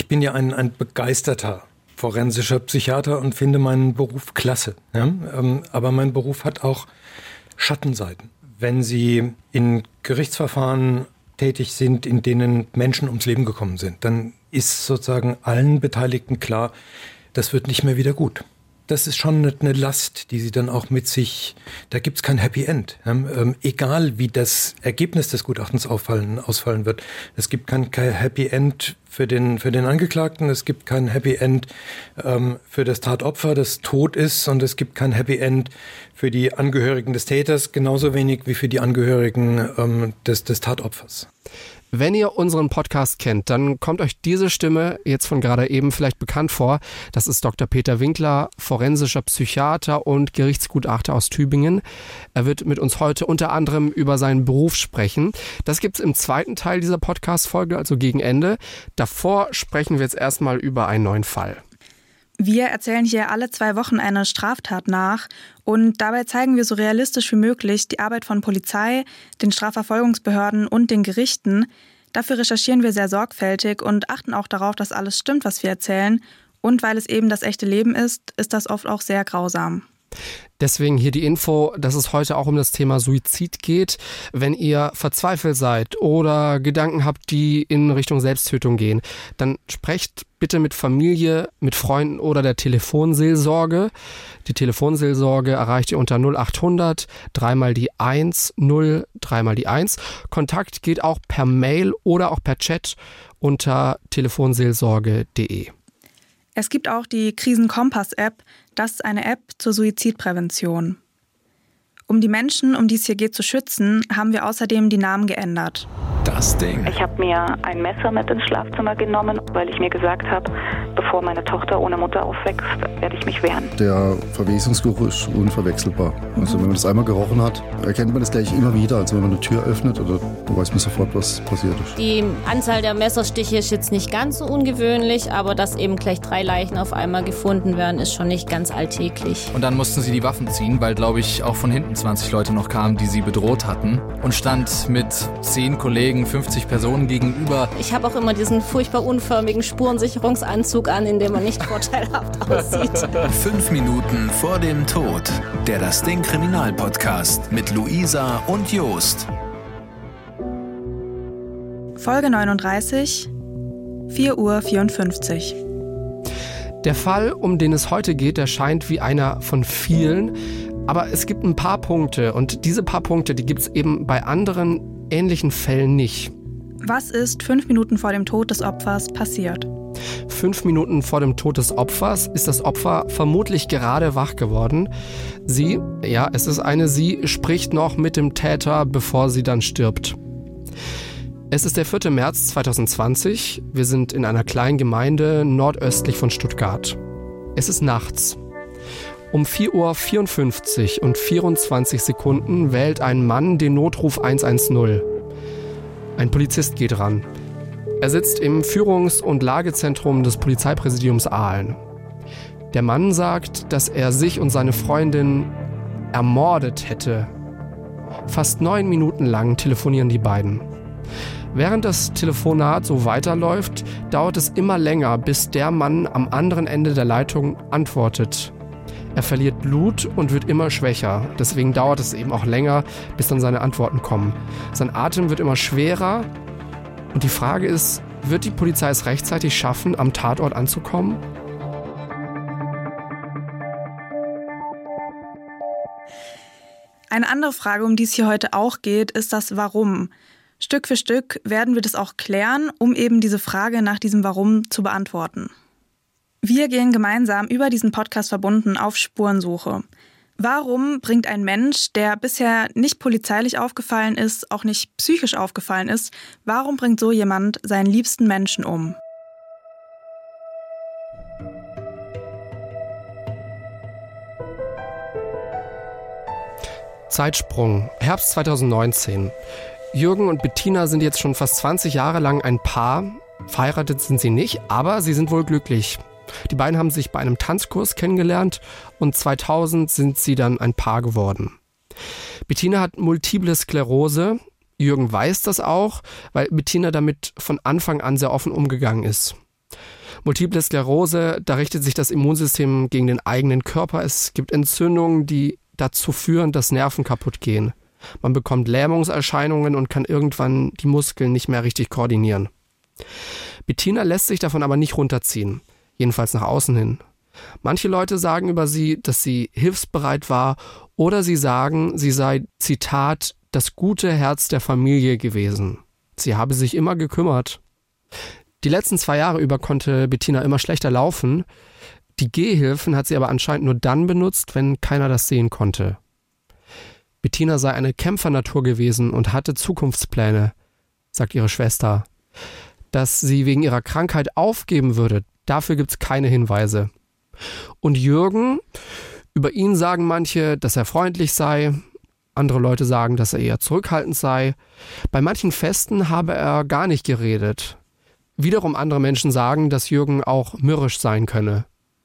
Ich bin ja ein begeisterter forensischer Psychiater und finde meinen Beruf klasse. Ja? Aber mein Beruf hat auch Schattenseiten. Wenn Sie in Gerichtsverfahren tätig sind, in denen Menschen ums Leben gekommen sind, dann ist sozusagen allen Beteiligten klar, das wird nicht mehr wieder gut. Das ist schon eine Last, die sie dann auch mit sich, da gibt es kein Happy End. Egal wie das Ergebnis des Gutachtens ausfallen wird. Es gibt kein Happy End für den Angeklagten, es gibt kein Happy End für das Tatopfer, das tot ist, und es gibt kein Happy End für die Angehörigen des Täters, genauso wenig wie für die Angehörigen des Tatopfers. Wenn ihr unseren Podcast kennt, dann kommt euch diese Stimme jetzt von gerade eben vielleicht bekannt vor. Das ist Dr. Peter Winkler, forensischer Psychiater und Gerichtsgutachter aus Tübingen. Er wird mit uns heute unter anderem über seinen Beruf sprechen. Das gibt's im zweiten Teil dieser Podcast-Folge, also gegen Ende. Davor sprechen wir jetzt erstmal über einen neuen Fall. Wir erzählen hier alle 2 Wochen eine Straftat nach und dabei zeigen wir so realistisch wie möglich die Arbeit von Polizei, den Strafverfolgungsbehörden und den Gerichten. Dafür recherchieren wir sehr sorgfältig und achten auch darauf, dass alles stimmt, was wir erzählen. Und weil es eben das echte Leben ist das oft auch sehr grausam. Deswegen hier die Info, dass es heute auch um das Thema Suizid geht. Wenn ihr verzweifelt seid oder Gedanken habt, die in Richtung Selbsttötung gehen, dann sprecht bitte mit Familie, mit Freunden oder der Telefonseelsorge. Die Telefonseelsorge erreicht ihr unter 0800 3 die 1 0 3 die 1. Kontakt geht auch per Mail oder auch per Chat unter telefonseelsorge.de. Es gibt auch die Krisenkompass-App. Das ist eine App zur Suizidprävention. Um die Menschen, um die es hier geht, zu schützen, haben wir außerdem die Namen geändert. Das Ding. Ich habe mir ein Messer mit ins Schlafzimmer genommen, weil ich mir gesagt habe, bevor meine Tochter ohne Mutter aufwächst, werde ich mich wehren. Der Verwesungsgeruch ist unverwechselbar. Also wenn man das einmal gerochen hat, erkennt man das gleich immer wieder. Also wenn man eine Tür öffnet, oder dann weiß man sofort, was passiert ist. Die Anzahl der Messerstiche ist jetzt nicht ganz so ungewöhnlich, aber dass eben gleich 3 Leichen auf einmal gefunden werden, ist schon nicht ganz alltäglich. Und dann mussten sie die Waffen ziehen, weil, glaube ich, auch von hinten 20 Leute noch kamen, die sie bedroht hatten. Und stand mit 10 Kollegen, 50 Personen gegenüber. Ich habe auch immer diesen furchtbar unförmigen Spurensicherungsanzug an, in dem man nicht vorteilhaft aussieht. 5 Minuten vor dem Tod. Der Das Ding Kriminalpodcast mit Luisa und Jost. Folge 39, 4:54 Uhr. Der Fall, um den es heute geht, der scheint wie einer von vielen. Aber es gibt ein paar Punkte und diese paar Punkte, die gibt es eben bei anderen ähnlichen Fällen nicht. Was ist 5 Minuten vor dem Tod des Opfers passiert? 5 Minuten vor dem Tod des Opfers ist das Opfer vermutlich gerade wach geworden. Sie spricht noch mit dem Täter, bevor sie dann stirbt. Es ist der 4. März 2020. Wir sind in einer kleinen Gemeinde nordöstlich von Stuttgart. Es ist nachts. Um 4:54 Uhr und 24 Sekunden wählt ein Mann den Notruf 110. Ein Polizist geht ran. Er sitzt im Führungs- und Lagezentrum des Polizeipräsidiums Aalen. Der Mann sagt, dass er sich und seine Freundin ermordet hätte. Fast 9 Minuten lang telefonieren die beiden. Während das Telefonat so weiterläuft, dauert es immer länger, bis der Mann am anderen Ende der Leitung antwortet. Er verliert Blut und wird immer schwächer. Deswegen dauert es eben auch länger, bis dann seine Antworten kommen. Sein Atem wird immer schwerer. Und die Frage ist, wird die Polizei es rechtzeitig schaffen, am Tatort anzukommen? Eine andere Frage, um die es hier heute auch geht, ist das Warum. Stück für Stück werden wir das auch klären, um eben diese Frage nach diesem Warum zu beantworten. Wir gehen gemeinsam über diesen Podcast verbunden auf Spurensuche. Warum bringt ein Mensch, der bisher nicht polizeilich aufgefallen ist, auch nicht psychisch aufgefallen ist, warum bringt so jemand seinen liebsten Menschen um? Zeitsprung, Herbst 2019. Jürgen und Bettina sind jetzt schon fast 20 Jahre lang ein Paar. Verheiratet sind sie nicht, aber sie sind wohl glücklich. Die beiden haben sich bei einem Tanzkurs kennengelernt und 2000 sind sie dann ein Paar geworden. Bettina hat multiple Sklerose. Jürgen weiß das auch, weil Bettina damit von Anfang an sehr offen umgegangen ist. Multiple Sklerose, da richtet sich das Immunsystem gegen den eigenen Körper. Es gibt Entzündungen, die dazu führen, dass Nerven kaputt gehen. Man bekommt Lähmungserscheinungen und kann irgendwann die Muskeln nicht mehr richtig koordinieren. Bettina lässt sich davon aber nicht runterziehen, jedenfalls nach außen hin. Manche Leute sagen über sie, dass sie hilfsbereit war, oder sie sagen, sie sei, Zitat, das gute Herz der Familie gewesen. Sie habe sich immer gekümmert. Die letzten 2 Jahre über konnte Bettina immer schlechter laufen. Die Gehhilfen hat sie aber anscheinend nur dann benutzt, wenn keiner das sehen konnte. Bettina sei eine Kämpfernatur gewesen und hatte Zukunftspläne, sagt ihre Schwester. Dass sie wegen ihrer Krankheit aufgeben würde, dafür gibt's keine Hinweise. Und Jürgen, über ihn sagen manche, dass er freundlich sei. Andere Leute sagen, dass er eher zurückhaltend sei. Bei manchen Festen habe er gar nicht geredet. Wiederum andere Menschen sagen, dass Jürgen auch mürrisch sein könne.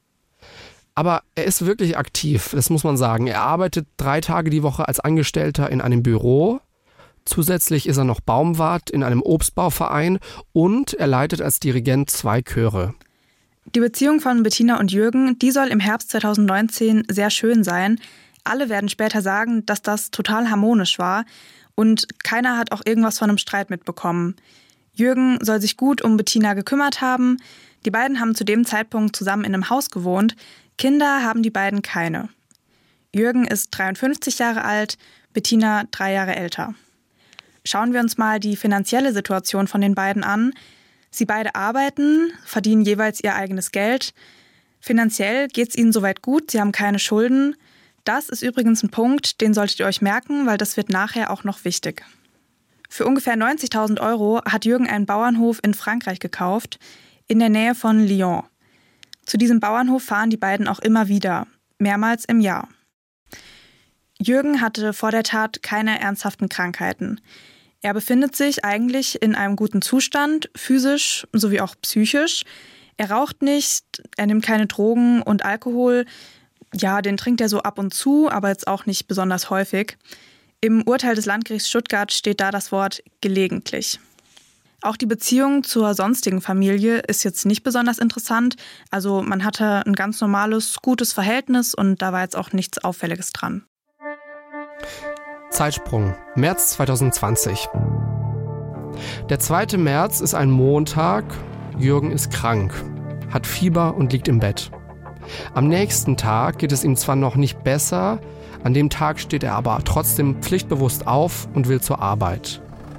Aber er ist wirklich aktiv, das muss man sagen. Er arbeitet 3 Tage die Woche als Angestellter in einem Büro. Zusätzlich ist er noch Baumwart in einem Obstbauverein und er leitet als Dirigent 2 Chöre. Die Beziehung von Bettina und Jürgen, die soll im Herbst 2019 sehr schön sein. Alle werden später sagen, dass das total harmonisch war und keiner hat auch irgendwas von einem Streit mitbekommen. Jürgen soll sich gut um Bettina gekümmert haben. Die beiden haben zu dem Zeitpunkt zusammen in einem Haus gewohnt. Kinder haben die beiden keine. Jürgen ist 53 Jahre alt, Bettina 3 Jahre älter. Schauen wir uns mal die finanzielle Situation von den beiden an. Sie beide arbeiten, verdienen jeweils ihr eigenes Geld. Finanziell geht es ihnen soweit gut, sie haben keine Schulden. Das ist übrigens ein Punkt, den solltet ihr euch merken, weil das wird nachher auch noch wichtig. Für ungefähr 90.000 € hat Jürgen einen Bauernhof in Frankreich gekauft, in der Nähe von Lyon. Zu diesem Bauernhof fahren die beiden auch immer wieder, mehrmals im Jahr. Jürgen hatte vor der Tat keine ernsthaften Krankheiten. Er befindet sich eigentlich in einem guten Zustand, physisch sowie auch psychisch. Er raucht nicht, er nimmt keine Drogen und Alkohol. Ja, den trinkt er so ab und zu, aber jetzt auch nicht besonders häufig. Im Urteil des Landgerichts Stuttgart steht da das Wort gelegentlich. Auch die Beziehung zur sonstigen Familie ist jetzt nicht besonders interessant. Also man hatte ein ganz normales, gutes Verhältnis und da war jetzt auch nichts Auffälliges dran. Zeitsprung, März 2020. Der 2. März ist ein Montag. Jürgen ist krank, hat Fieber und liegt im Bett. Am nächsten Tag geht es ihm zwar noch nicht besser, an dem Tag steht er aber trotzdem pflichtbewusst auf und will zur Arbeit.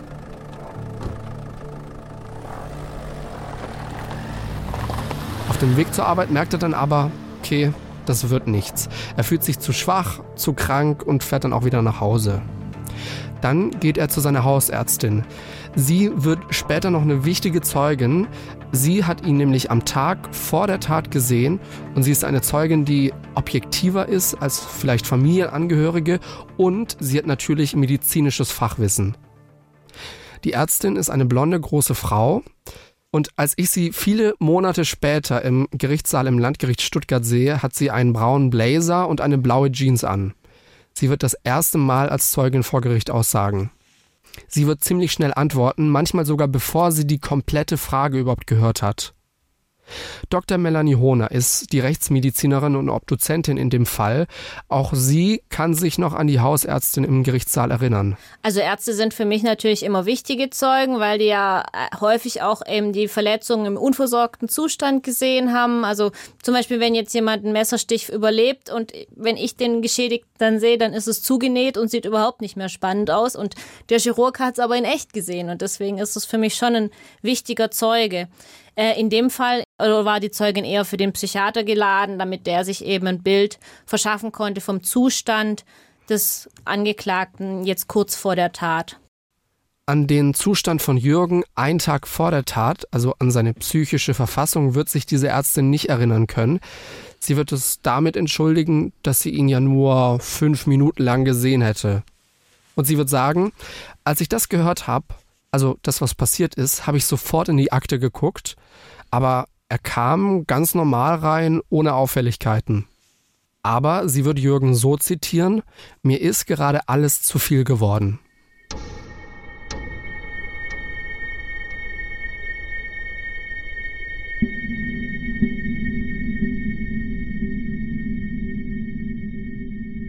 Auf dem Weg zur Arbeit merkt er dann aber, okay, das wird nichts. Er fühlt sich zu schwach, zu krank und fährt dann auch wieder nach Hause. Dann geht er zu seiner Hausärztin. Sie wird später noch eine wichtige Zeugin. Sie hat ihn nämlich am Tag vor der Tat gesehen und sie ist eine Zeugin, die objektiver ist als vielleicht Familienangehörige und sie hat natürlich medizinisches Fachwissen. Die Ärztin ist eine blonde, große Frau. Und als ich sie viele Monate später im Gerichtssaal im Landgericht Stuttgart sehe, hat sie einen braunen Blazer und eine blaue Jeans an. Sie wird das erste Mal als Zeugin vor Gericht aussagen. Sie wird ziemlich schnell antworten, manchmal sogar bevor sie die komplette Frage überhaupt gehört hat. Dr. Melanie Hohner ist die Rechtsmedizinerin und Obduzentin in dem Fall. Auch sie kann sich noch an die Hausärztin im Gerichtssaal erinnern. Also Ärzte sind für mich natürlich immer wichtige Zeugen, weil die ja häufig auch eben die Verletzungen im unversorgten Zustand gesehen haben. Also zum Beispiel, wenn jetzt jemand einen Messerstich überlebt und wenn ich den Geschädigten dann sehe, dann ist es zugenäht und sieht überhaupt nicht mehr spannend aus. Und der Chirurg hat es aber in echt gesehen und deswegen ist es für mich schon ein wichtiger Zeuge. In dem Fall war die Zeugin eher für den Psychiater geladen, damit der sich eben ein Bild verschaffen konnte vom Zustand des Angeklagten jetzt kurz vor der Tat. An den Zustand von Jürgen einen Tag vor der Tat, also an seine psychische Verfassung, wird sich diese Ärztin nicht erinnern können. Sie wird es damit entschuldigen, dass sie ihn ja nur 5 Minuten lang gesehen hätte. Und sie wird sagen, als ich das gehört habe, also das, was passiert ist, habe ich sofort in die Akte geguckt, aber er kam ganz normal rein, ohne Auffälligkeiten. Aber sie würde Jürgen so zitieren, mir ist gerade alles zu viel geworden.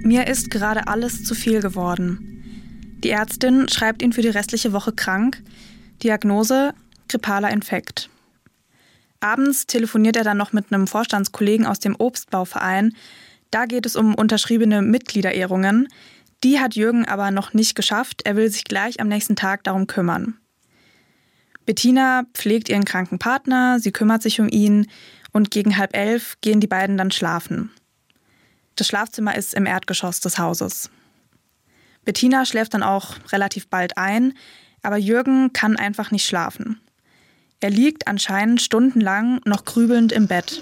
Mir ist gerade alles zu viel geworden. Die Ärztin schreibt ihn für die restliche Woche krank. Diagnose: grippaler Infekt. Abends telefoniert er dann noch mit einem Vorstandskollegen aus dem Obstbauverein. Da geht es um unterschriebene Mitgliederehrungen. Die hat Jürgen aber noch nicht geschafft. Er will sich gleich am nächsten Tag darum kümmern. Bettina pflegt ihren kranken Partner, sie kümmert sich um ihn und gegen 10:30 gehen die beiden dann schlafen. Das Schlafzimmer ist im Erdgeschoss des Hauses. Bettina schläft dann auch relativ bald ein, aber Jürgen kann einfach nicht schlafen. Er liegt anscheinend stundenlang noch grübelnd im Bett.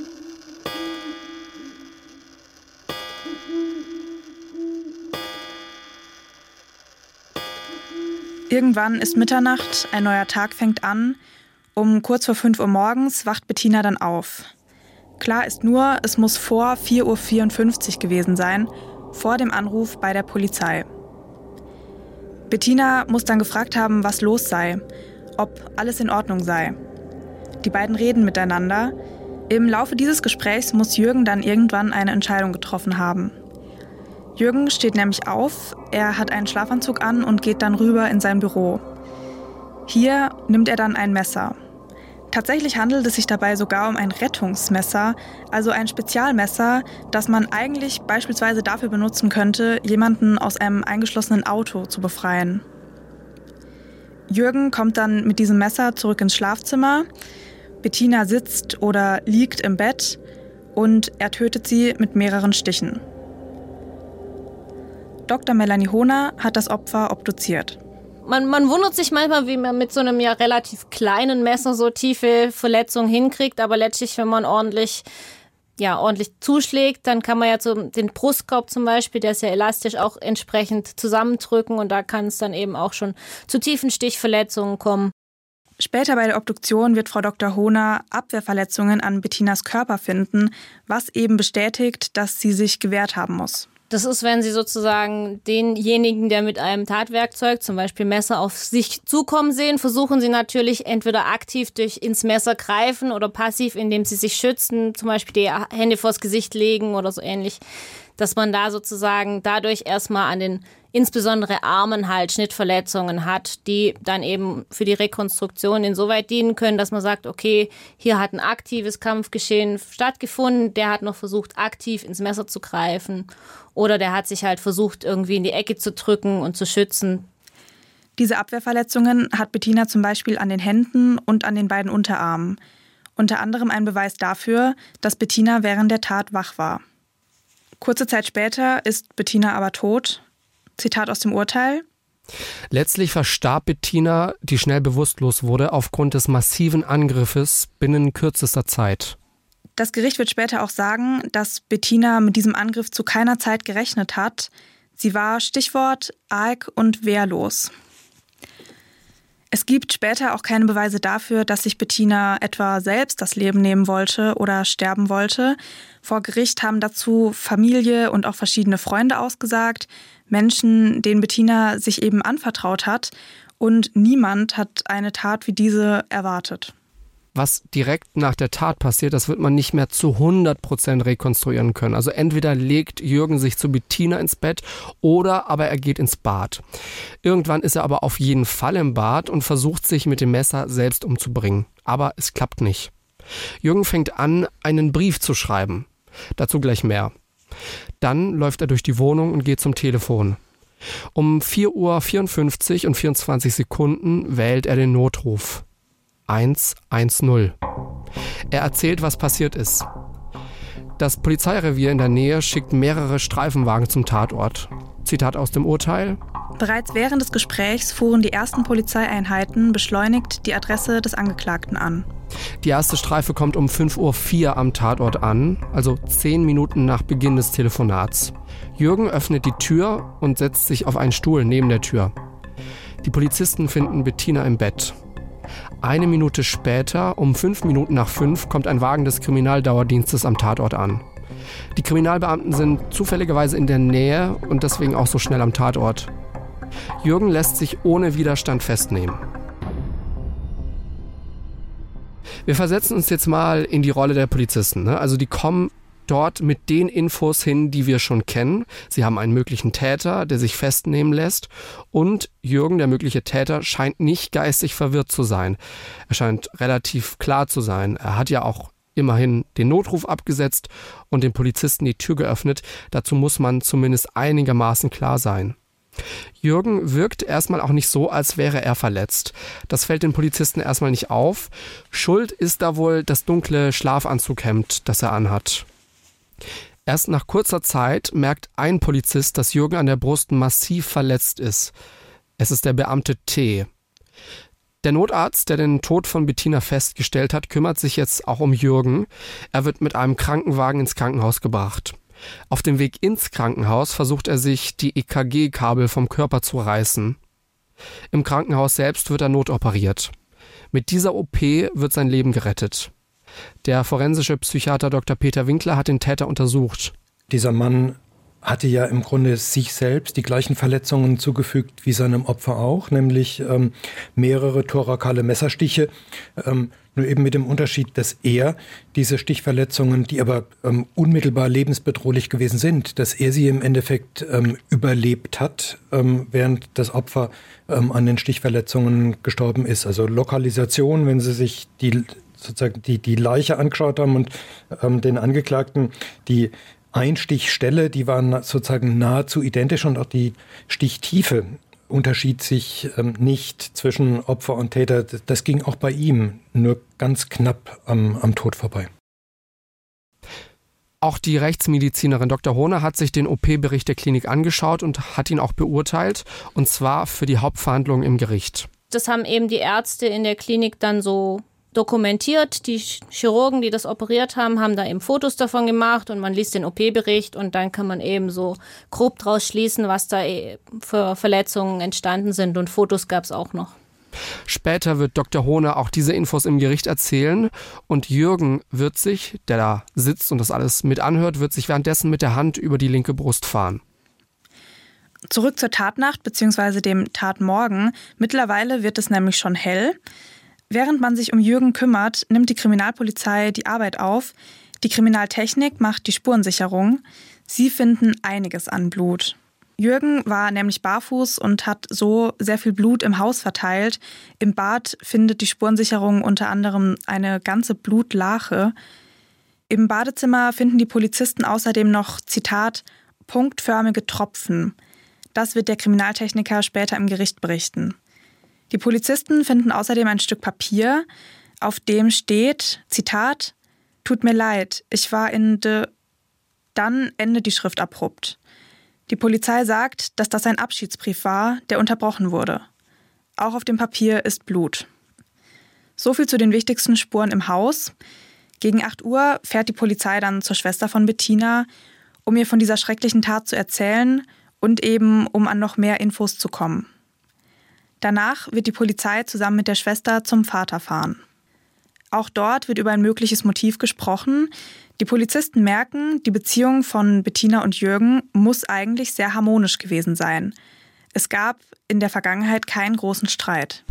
Irgendwann ist Mitternacht, ein neuer Tag fängt an. Um kurz vor 5 Uhr morgens wacht Bettina dann auf. Klar ist nur, es muss vor 4:54 Uhr gewesen sein, vor dem Anruf bei der Polizei. Bettina muss dann gefragt haben, was los sei, ob alles in Ordnung sei. Die beiden reden miteinander. Im Laufe dieses Gesprächs muss Jürgen dann irgendwann eine Entscheidung getroffen haben. Jürgen steht nämlich auf, er hat einen Schlafanzug an und geht dann rüber in sein Büro. Hier nimmt er dann ein Messer. Tatsächlich handelt es sich dabei sogar um ein Rettungsmesser, also ein Spezialmesser, das man eigentlich beispielsweise dafür benutzen könnte, jemanden aus einem eingeschlossenen Auto zu befreien. Jürgen kommt dann mit diesem Messer zurück ins Schlafzimmer. Bettina sitzt oder liegt im Bett und er tötet sie mit mehreren Stichen. Dr. Melanie Hohner hat das Opfer obduziert. Man wundert sich manchmal, wie man mit so einem ja relativ kleinen Messer so tiefe Verletzungen hinkriegt, aber letztlich, wenn man ordentlich zuschlägt, dann kann man ja den Brustkorb zum Beispiel, der ist ja elastisch, auch entsprechend zusammendrücken und da kann es dann eben auch schon zu tiefen Stichverletzungen kommen. Später bei der Obduktion wird Frau Dr. Hohner Abwehrverletzungen an Bettinas Körper finden, was eben bestätigt, dass sie sich gewehrt haben muss. Das ist, wenn Sie sozusagen denjenigen, der mit einem Tatwerkzeug, zum Beispiel Messer, auf sich zukommen sehen, versuchen Sie natürlich entweder aktiv durch ins Messer greifen oder passiv, indem Sie sich schützen, zum Beispiel die Hände vors Gesicht legen oder so ähnlich, dass man da sozusagen dadurch erstmal an den insbesondere Armen halt Schnittverletzungen hat, die dann eben für die Rekonstruktion insoweit dienen können, dass man sagt, okay, hier hat ein aktives Kampfgeschehen stattgefunden, der hat noch versucht, aktiv ins Messer zu greifen oder der hat sich halt versucht, irgendwie in die Ecke zu drücken und zu schützen. Diese Abwehrverletzungen hat Bettina zum Beispiel an den Händen und an den beiden Unterarmen. Unter anderem ein Beweis dafür, dass Bettina während der Tat wach war. Kurze Zeit später ist Bettina aber tot. Zitat aus dem Urteil. Letztlich verstarb Bettina, die schnell bewusstlos wurde, aufgrund des massiven Angriffes binnen kürzester Zeit. Das Gericht wird später auch sagen, dass Bettina mit diesem Angriff zu keiner Zeit gerechnet hat. Sie war, Stichwort, arg und wehrlos. Es gibt später auch keine Beweise dafür, dass sich Bettina etwa selbst das Leben nehmen wollte oder sterben wollte. Vor Gericht haben dazu Familie und auch verschiedene Freunde ausgesagt, Menschen, denen Bettina sich eben anvertraut hat. Und niemand hat eine Tat wie diese erwartet. Was direkt nach der Tat passiert, das wird man nicht mehr zu 100% rekonstruieren können. Also entweder legt Jürgen sich zu Bettina ins Bett oder aber er geht ins Bad. Irgendwann ist er aber auf jeden Fall im Bad und versucht sich mit dem Messer selbst umzubringen. Aber es klappt nicht. Jürgen fängt an, einen Brief zu schreiben. Dazu gleich mehr. Dann läuft er durch die Wohnung und geht zum Telefon. Um 4:54 und 24 Sekunden wählt er den Notruf. 110. Er erzählt, was passiert ist. Das Polizeirevier in der Nähe schickt mehrere Streifenwagen zum Tatort. Zitat aus dem Urteil. Bereits während des Gesprächs fuhren die ersten Polizeieinheiten beschleunigt die Adresse des Angeklagten an. Die erste Streife kommt um 5:04 Uhr am Tatort an, also 10 Minuten nach Beginn des Telefonats. Jürgen öffnet die Tür und setzt sich auf einen Stuhl neben der Tür. Die Polizisten finden Bettina im Bett. 1 Minute später, um 5 Minuten nach 5, kommt ein Wagen des Kriminaldauerdienstes am Tatort an. Die Kriminalbeamten sind zufälligerweise in der Nähe und deswegen auch so schnell am Tatort. Jürgen lässt sich ohne Widerstand festnehmen. Wir versetzen uns jetzt mal in die Rolle der Polizisten. Also die kommen dort mit den Infos hin, die wir schon kennen. Sie haben einen möglichen Täter, der sich festnehmen lässt. Und Jürgen, der mögliche Täter, scheint nicht geistig verwirrt zu sein. Er scheint relativ klar zu sein. Er hat ja auch immerhin den Notruf abgesetzt und den Polizisten die Tür geöffnet. Dazu muss man zumindest einigermaßen klar sein. Jürgen wirkt erstmal auch nicht so, als wäre er verletzt. Das fällt den Polizisten erstmal nicht auf. Schuld ist da wohl das dunkle Schlafanzughemd, das er anhat. Erst nach kurzer Zeit merkt ein Polizist, dass Jürgen an der Brust massiv verletzt ist. Es ist der Beamte T. Der Notarzt, der den Tod von Bettina festgestellt hat, kümmert sich jetzt auch um Jürgen. Er wird mit einem Krankenwagen ins Krankenhaus gebracht. Auf dem Weg ins Krankenhaus versucht er sich, die EKG-Kabel vom Körper zu reißen. Im Krankenhaus selbst wird er notoperiert. Mit dieser OP wird sein Leben gerettet. Der forensische Psychiater Dr. Peter Winkler hat den Täter untersucht. Dieser Mann hatte ja im Grunde sich selbst die gleichen Verletzungen zugefügt wie seinem Opfer auch, nämlich mehrere thorakale Messerstiche, nur eben mit dem Unterschied, dass er diese Stichverletzungen, die aber unmittelbar lebensbedrohlich gewesen sind, dass er sie im Endeffekt überlebt hat, während das Opfer an den Stichverletzungen gestorben ist. Also Lokalisation, wenn Sie sich die Leiche angeschaut haben und den Angeklagten, die Einstichstelle, die waren sozusagen nahezu identisch und auch die Stichtiefe unterschied sich nicht zwischen Opfer und Täter. Das ging auch bei ihm nur ganz knapp am Tod vorbei. Auch die Rechtsmedizinerin Dr. Hohne hat sich den OP-Bericht der Klinik angeschaut und hat ihn auch beurteilt, und zwar für die Hauptverhandlung im Gericht. Das haben eben die Ärzte in der Klinik dann so dokumentiert. Die Chirurgen, die das operiert haben, haben da eben Fotos davon gemacht und man liest den OP-Bericht und dann kann man eben so grob draus schließen, was da für Verletzungen entstanden sind, und Fotos gab es auch noch. Später wird Dr. Hohne auch diese Infos im Gericht erzählen und Jürgen wird sich, der da sitzt und das alles mit anhört, wird sich währenddessen mit der Hand über die linke Brust fahren. Zurück zur Tatnacht bzw. dem Tatmorgen. Mittlerweile wird es nämlich schon hell. Während man sich um Jürgen kümmert, nimmt die Kriminalpolizei die Arbeit auf. Die Kriminaltechnik macht die Spurensicherung. Sie finden einiges an Blut. Jürgen war nämlich barfuß und hat so sehr viel Blut im Haus verteilt. Im Bad findet die Spurensicherung unter anderem eine ganze Blutlache. Im Badezimmer finden die Polizisten außerdem noch, Zitat, punktförmige Tropfen. Das wird der Kriminaltechniker später im Gericht berichten. Die Polizisten finden außerdem ein Stück Papier, auf dem steht, Zitat, tut mir leid, ich war dann endet die Schrift abrupt. Die Polizei sagt, dass das ein Abschiedsbrief war, der unterbrochen wurde. Auch auf dem Papier ist Blut. So viel zu den wichtigsten Spuren im Haus. Gegen 8 Uhr fährt die Polizei dann zur Schwester von Bettina, um ihr von dieser schrecklichen Tat zu erzählen und eben um an noch mehr Infos zu kommen. Danach wird die Polizei zusammen mit der Schwester zum Vater fahren. Auch dort wird über ein mögliches Motiv gesprochen. Die Polizisten merken, die Beziehung von Bettina und Jürgen muss eigentlich sehr harmonisch gewesen sein. Es gab in der Vergangenheit keinen großen Streit.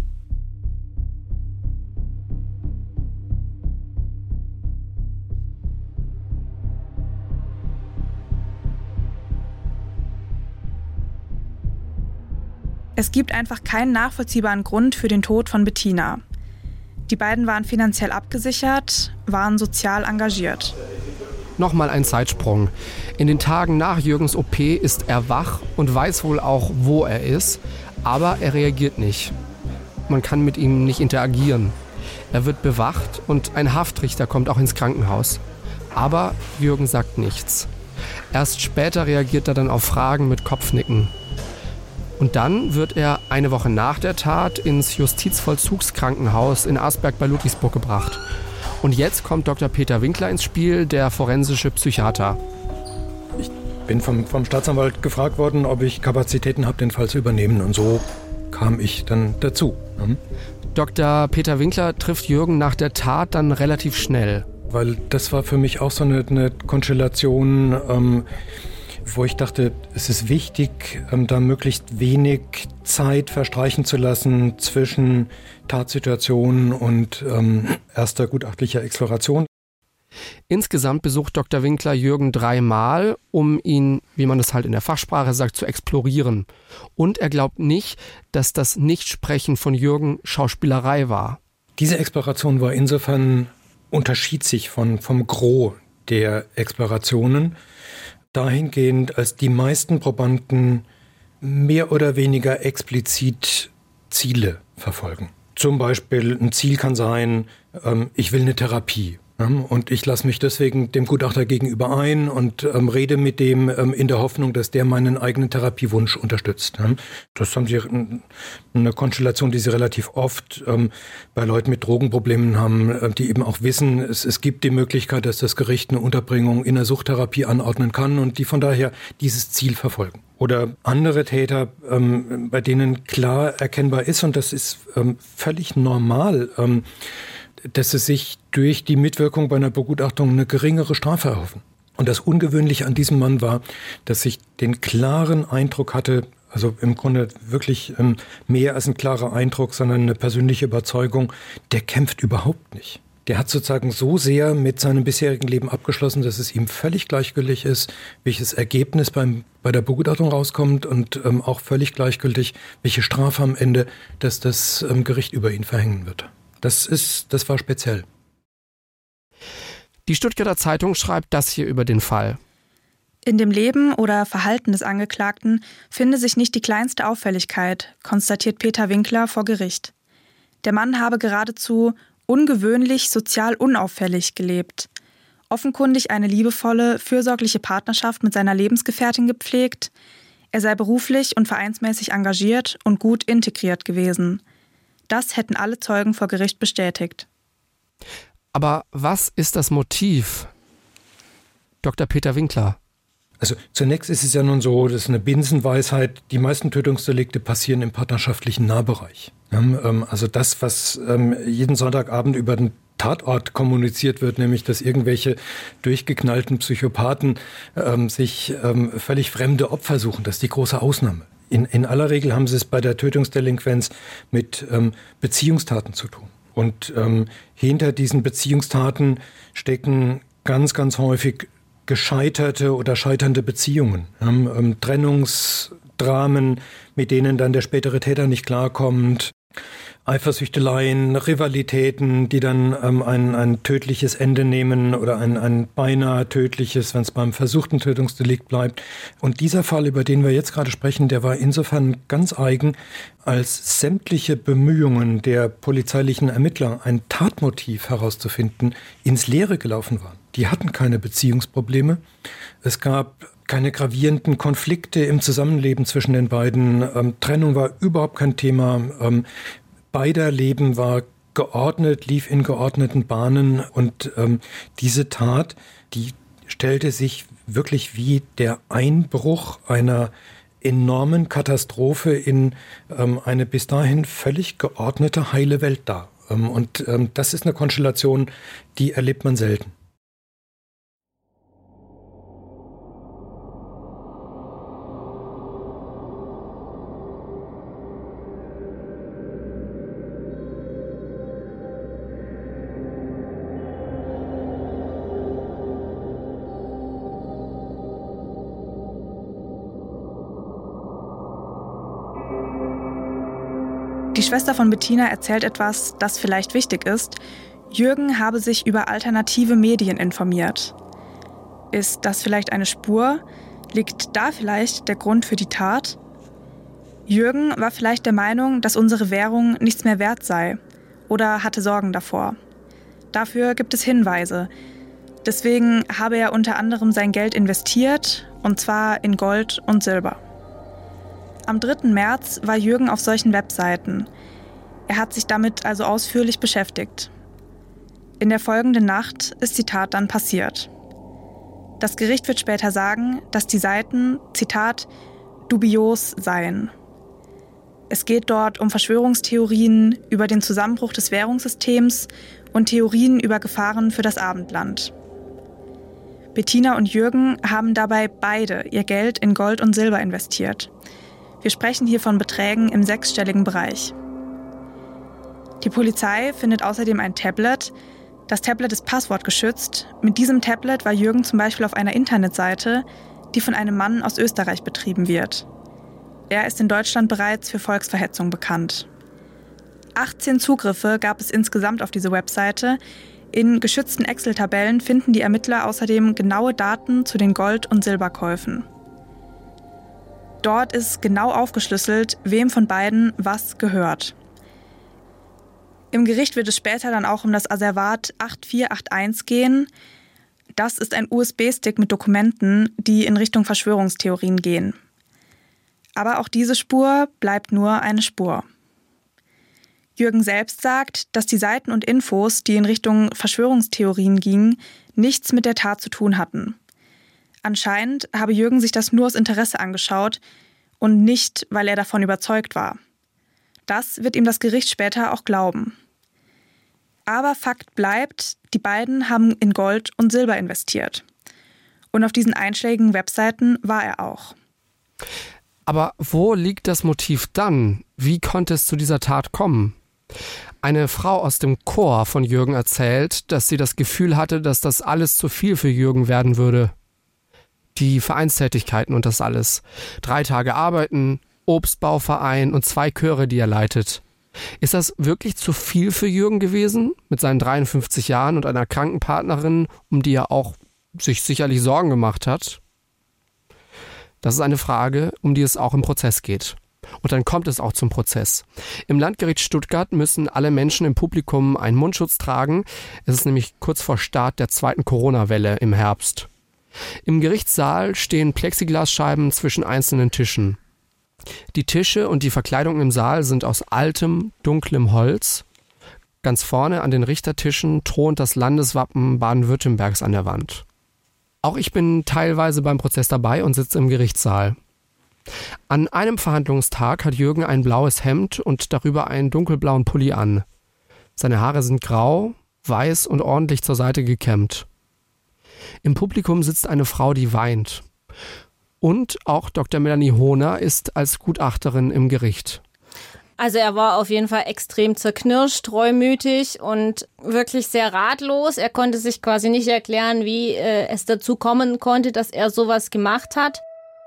Es gibt einfach keinen nachvollziehbaren Grund für den Tod von Bettina. Die beiden waren finanziell abgesichert, waren sozial engagiert. Nochmal ein Zeitsprung. In den Tagen nach Jürgens OP ist er wach und weiß wohl auch, wo er ist, aber er reagiert nicht. Man kann mit ihm nicht interagieren. Er wird bewacht und ein Haftrichter kommt auch ins Krankenhaus. Aber Jürgen sagt nichts. Erst später reagiert er dann auf Fragen mit Kopfnicken. Und dann wird er eine Woche nach der Tat ins Justizvollzugskrankenhaus in Asberg bei Ludwigsburg gebracht. Und jetzt kommt Dr. Peter Winkler ins Spiel, der forensische Psychiater. Ich bin vom Staatsanwalt gefragt worden, ob ich Kapazitäten habe, den Fall zu übernehmen. Und so kam ich dann dazu. Dr. Peter Winkler trifft Jürgen nach der Tat dann relativ schnell. Weil das war für mich auch so eine Konstellation, wo ich dachte, es ist wichtig, da möglichst wenig Zeit verstreichen zu lassen zwischen Tatsituation und erster gutachtlicher Exploration. Insgesamt besucht Dr. Winkler Jürgen 3-mal, um ihn, wie man es halt in der Fachsprache sagt, zu explorieren. Und er glaubt nicht, dass das Nichtsprechen von Jürgen Schauspielerei war. Diese Exploration war insofern, unterschied sich vom Gros der Explorationen dahingehend, als die meisten Probanden mehr oder weniger explizit Ziele verfolgen. Zum Beispiel ein Ziel kann sein, ich will eine Therapie. Und ich lasse mich deswegen dem Gutachter gegenüber ein und rede mit dem in der Hoffnung, dass der meinen eigenen Therapiewunsch unterstützt. Das haben sie eine Konstellation, die sie relativ oft bei Leuten mit Drogenproblemen haben, die eben auch wissen, es gibt die Möglichkeit, dass das Gericht eine Unterbringung in der Suchttherapie anordnen kann und die von daher dieses Ziel verfolgen. Oder andere Täter, bei denen klar erkennbar ist, und das ist völlig normal, dass sie sich durch die Mitwirkung bei einer Begutachtung eine geringere Strafe erhoffen. Und das Ungewöhnliche an diesem Mann war, dass ich den klaren Eindruck hatte, also im Grunde wirklich mehr als ein klarer Eindruck, sondern eine persönliche Überzeugung, der kämpft überhaupt nicht. Der hat sozusagen so sehr mit seinem bisherigen Leben abgeschlossen, dass es ihm völlig gleichgültig ist, welches Ergebnis bei der Begutachtung rauskommt und auch völlig gleichgültig, welche Strafe am Ende das Gericht über ihn verhängen wird. Das war speziell. Die Stuttgarter Zeitung schreibt das hier über den Fall. In dem Leben oder Verhalten des Angeklagten finde sich nicht die kleinste Auffälligkeit, konstatiert Peter Winkler vor Gericht. Der Mann habe geradezu ungewöhnlich sozial unauffällig gelebt, offenkundig eine liebevolle, fürsorgliche Partnerschaft mit seiner Lebensgefährtin gepflegt, er sei beruflich und vereinsmäßig engagiert und gut integriert gewesen. Das hätten alle Zeugen vor Gericht bestätigt. Aber was ist das Motiv? Dr. Peter Winkler. Also zunächst ist es ja nun so, das ist eine Binsenweisheit, die meisten Tötungsdelikte passieren im partnerschaftlichen Nahbereich. Also das, was jeden Sonntagabend über den Tatort kommuniziert wird, nämlich dass irgendwelche durchgeknallten Psychopathen sich völlig fremde Opfer suchen, das ist die große Ausnahme. In aller Regel haben sie es bei der Tötungsdelinquenz mit Beziehungstaten zu tun. Und hinter diesen Beziehungstaten stecken ganz, ganz häufig gescheiterte oder scheiternde Beziehungen. Trennungsdramen, mit denen dann der spätere Täter nicht klarkommt. Eifersüchteleien, Rivalitäten, die dann ein tödliches Ende nehmen oder ein beinahe tödliches, wenn es beim versuchten Tötungsdelikt bleibt. Und dieser Fall, über den wir jetzt gerade sprechen, der war insofern ganz eigen, als sämtliche Bemühungen der polizeilichen Ermittler, ein Tatmotiv herauszufinden, ins Leere gelaufen waren. Die hatten keine Beziehungsprobleme. Es gab keine gravierenden Konflikte im Zusammenleben zwischen den beiden. Trennung war überhaupt kein Thema. Beider Leben war geordnet, lief in geordneten Bahnen und diese Tat, die stellte sich wirklich wie der Einbruch einer enormen Katastrophe in eine bis dahin völlig geordnete, heile Welt dar. Und das ist eine Konstellation, die erlebt man selten. Die Schwester von Bettina erzählt etwas, das vielleicht wichtig ist. Jürgen habe sich über alternative Medien informiert. Ist das vielleicht eine Spur? Liegt da vielleicht der Grund für die Tat? Jürgen war vielleicht der Meinung, dass unsere Währung nichts mehr wert sei oder hatte Sorgen davor. Dafür gibt es Hinweise. Deswegen habe er unter anderem sein Geld investiert, und zwar in Gold und Silber. Am 3. März war Jürgen auf solchen Webseiten. Er hat sich damit also ausführlich beschäftigt. In der folgenden Nacht ist die Tat dann passiert. Das Gericht wird später sagen, dass die Seiten, Zitat, dubios seien. Es geht dort um Verschwörungstheorien über den Zusammenbruch des Währungssystems und Theorien über Gefahren für das Abendland. Bettina und Jürgen haben dabei beide ihr Geld in Gold und Silber investiert. Wir sprechen hier von Beträgen im 6-stelligen Bereich. Die Polizei findet außerdem ein Tablet, Das Tablet ist passwortgeschützt. Mit diesem Tablet war Jürgen zum Beispiel auf einer Internetseite, die von einem Mann aus Österreich betrieben wird. Er ist in Deutschland bereits für Volksverhetzung bekannt. 18 Zugriffe gab es insgesamt auf diese Webseite. In geschützten Excel-Tabellen finden die Ermittler außerdem genaue Daten zu den Gold- und Silberkäufen. Dort ist genau aufgeschlüsselt, wem von beiden was gehört. Im Gericht wird es später dann auch um das Asservat 8481 gehen. Das ist ein USB-Stick mit Dokumenten, die in Richtung Verschwörungstheorien gehen. Aber auch diese Spur bleibt nur eine Spur. Jürgen selbst sagt, dass die Seiten und Infos, die in Richtung Verschwörungstheorien gingen, nichts mit der Tat zu tun hatten. Anscheinend habe Jürgen sich das nur aus Interesse angeschaut und nicht, weil er davon überzeugt war. Das wird ihm das Gericht später auch glauben. Aber Fakt bleibt, die beiden haben in Gold und Silber investiert. Und auf diesen einschlägigen Webseiten war er auch. Aber wo liegt das Motiv dann? Wie konnte es zu dieser Tat kommen? Eine Frau aus dem Chor von Jürgen erzählt, dass sie das Gefühl hatte, dass das alles zu viel für Jürgen werden würde. Die Vereinstätigkeiten und das alles. 3 Tage arbeiten, Obstbauverein und 2 Chöre, die er leitet. Ist das wirklich zu viel für Jürgen gewesen? Mit seinen 53 Jahren und einer kranken Partnerin, um die er auch sich sicherlich Sorgen gemacht hat? Das ist eine Frage, um die es auch im Prozess geht. Und dann kommt es auch zum Prozess. Im Landgericht Stuttgart müssen alle Menschen im Publikum einen Mundschutz tragen. Es ist nämlich kurz vor Start der 2. Corona-Welle im Herbst. Im Gerichtssaal stehen Plexiglasscheiben zwischen einzelnen Tischen. Die Tische und die Verkleidung im Saal sind aus altem, dunklem Holz. Ganz vorne an den Richtertischen thront das Landeswappen Baden-Württembergs an der Wand. Auch ich bin teilweise beim Prozess dabei und sitze im Gerichtssaal. An einem Verhandlungstag hat Jürgen ein blaues Hemd und darüber einen dunkelblauen Pulli an. Seine Haare sind grau, weiß und ordentlich zur Seite gekämmt. Im Publikum sitzt eine Frau, die weint. Und auch Dr. Melanie Hohner ist als Gutachterin im Gericht. Also er war auf jeden Fall extrem zerknirscht, reumütig und wirklich sehr ratlos. Er konnte sich quasi nicht erklären, wie es dazu kommen konnte, dass er sowas gemacht hat.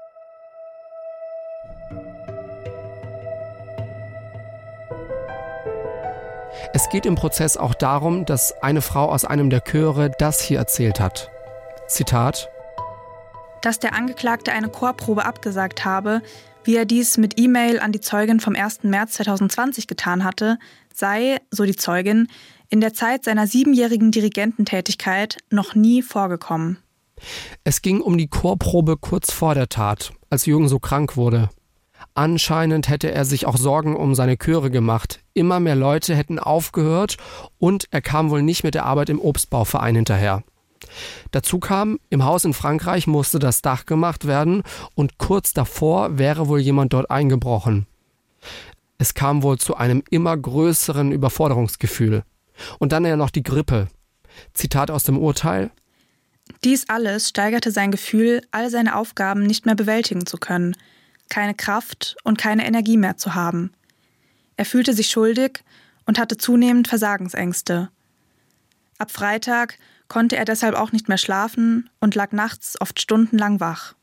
Es geht im Prozess auch darum, dass eine Frau aus einem der Chöre das hier erzählt hat. Zitat: Dass der Angeklagte eine Chorprobe abgesagt habe, wie er dies mit E-Mail an die Zeugin vom 1. März 2020 getan hatte, sei, so die Zeugin, in der Zeit seiner 7-jährigen Dirigententätigkeit noch nie vorgekommen. Es ging um die Chorprobe kurz vor der Tat, als Jürgen so krank wurde. Anscheinend hätte er sich auch Sorgen um seine Chöre gemacht. Immer mehr Leute hätten aufgehört und er kam wohl nicht mit der Arbeit im Obstbauverein hinterher. Dazu kam, im Haus in Frankreich musste das Dach gemacht werden und kurz davor wäre wohl jemand dort eingebrochen. Es kam wohl zu einem immer größeren Überforderungsgefühl. Und dann ja noch die Grippe. Zitat aus dem Urteil: Dies alles steigerte sein Gefühl, all seine Aufgaben nicht mehr bewältigen zu können, keine Kraft und keine Energie mehr zu haben. Er fühlte sich schuldig und hatte zunehmend Versagensängste. Ab Freitag konnte er deshalb auch nicht mehr schlafen und lag nachts oft stundenlang wach.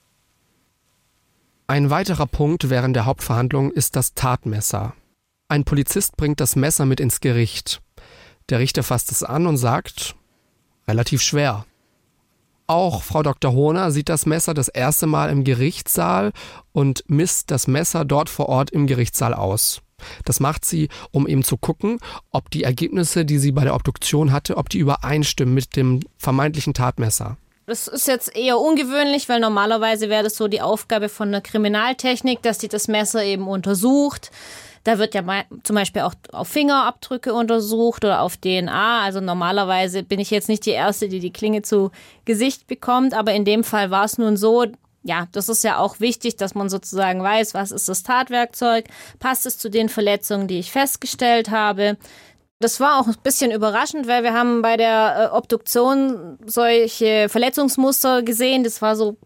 Ein weiterer Punkt während der Hauptverhandlung ist das Tatmesser. Ein Polizist bringt das Messer mit ins Gericht. Der Richter fasst es an und sagt: relativ schwer. Auch Frau Dr. Hohner sieht das Messer das erste Mal im Gerichtssaal und misst das Messer dort vor Ort im Gerichtssaal aus. Das macht sie, um eben zu gucken, ob die Ergebnisse, die sie bei der Obduktion hatte, ob die übereinstimmen mit dem vermeintlichen Tatmesser. Das ist jetzt eher ungewöhnlich, weil normalerweise wäre das so die Aufgabe von der Kriminaltechnik, dass die das Messer eben untersucht. Da wird ja zum Beispiel auch auf Fingerabdrücke untersucht oder auf DNA. Also normalerweise bin ich jetzt nicht die Erste, die die Klinge zu Gesicht bekommt. Aber in dem Fall war es nun so, ja, das ist ja auch wichtig, dass man sozusagen weiß, was ist das Tatwerkzeug, passt es zu den Verletzungen, die ich festgestellt habe. Das war auch ein bisschen überraschend, weil wir haben bei der Obduktion solche Verletzungsmuster gesehen. Das war so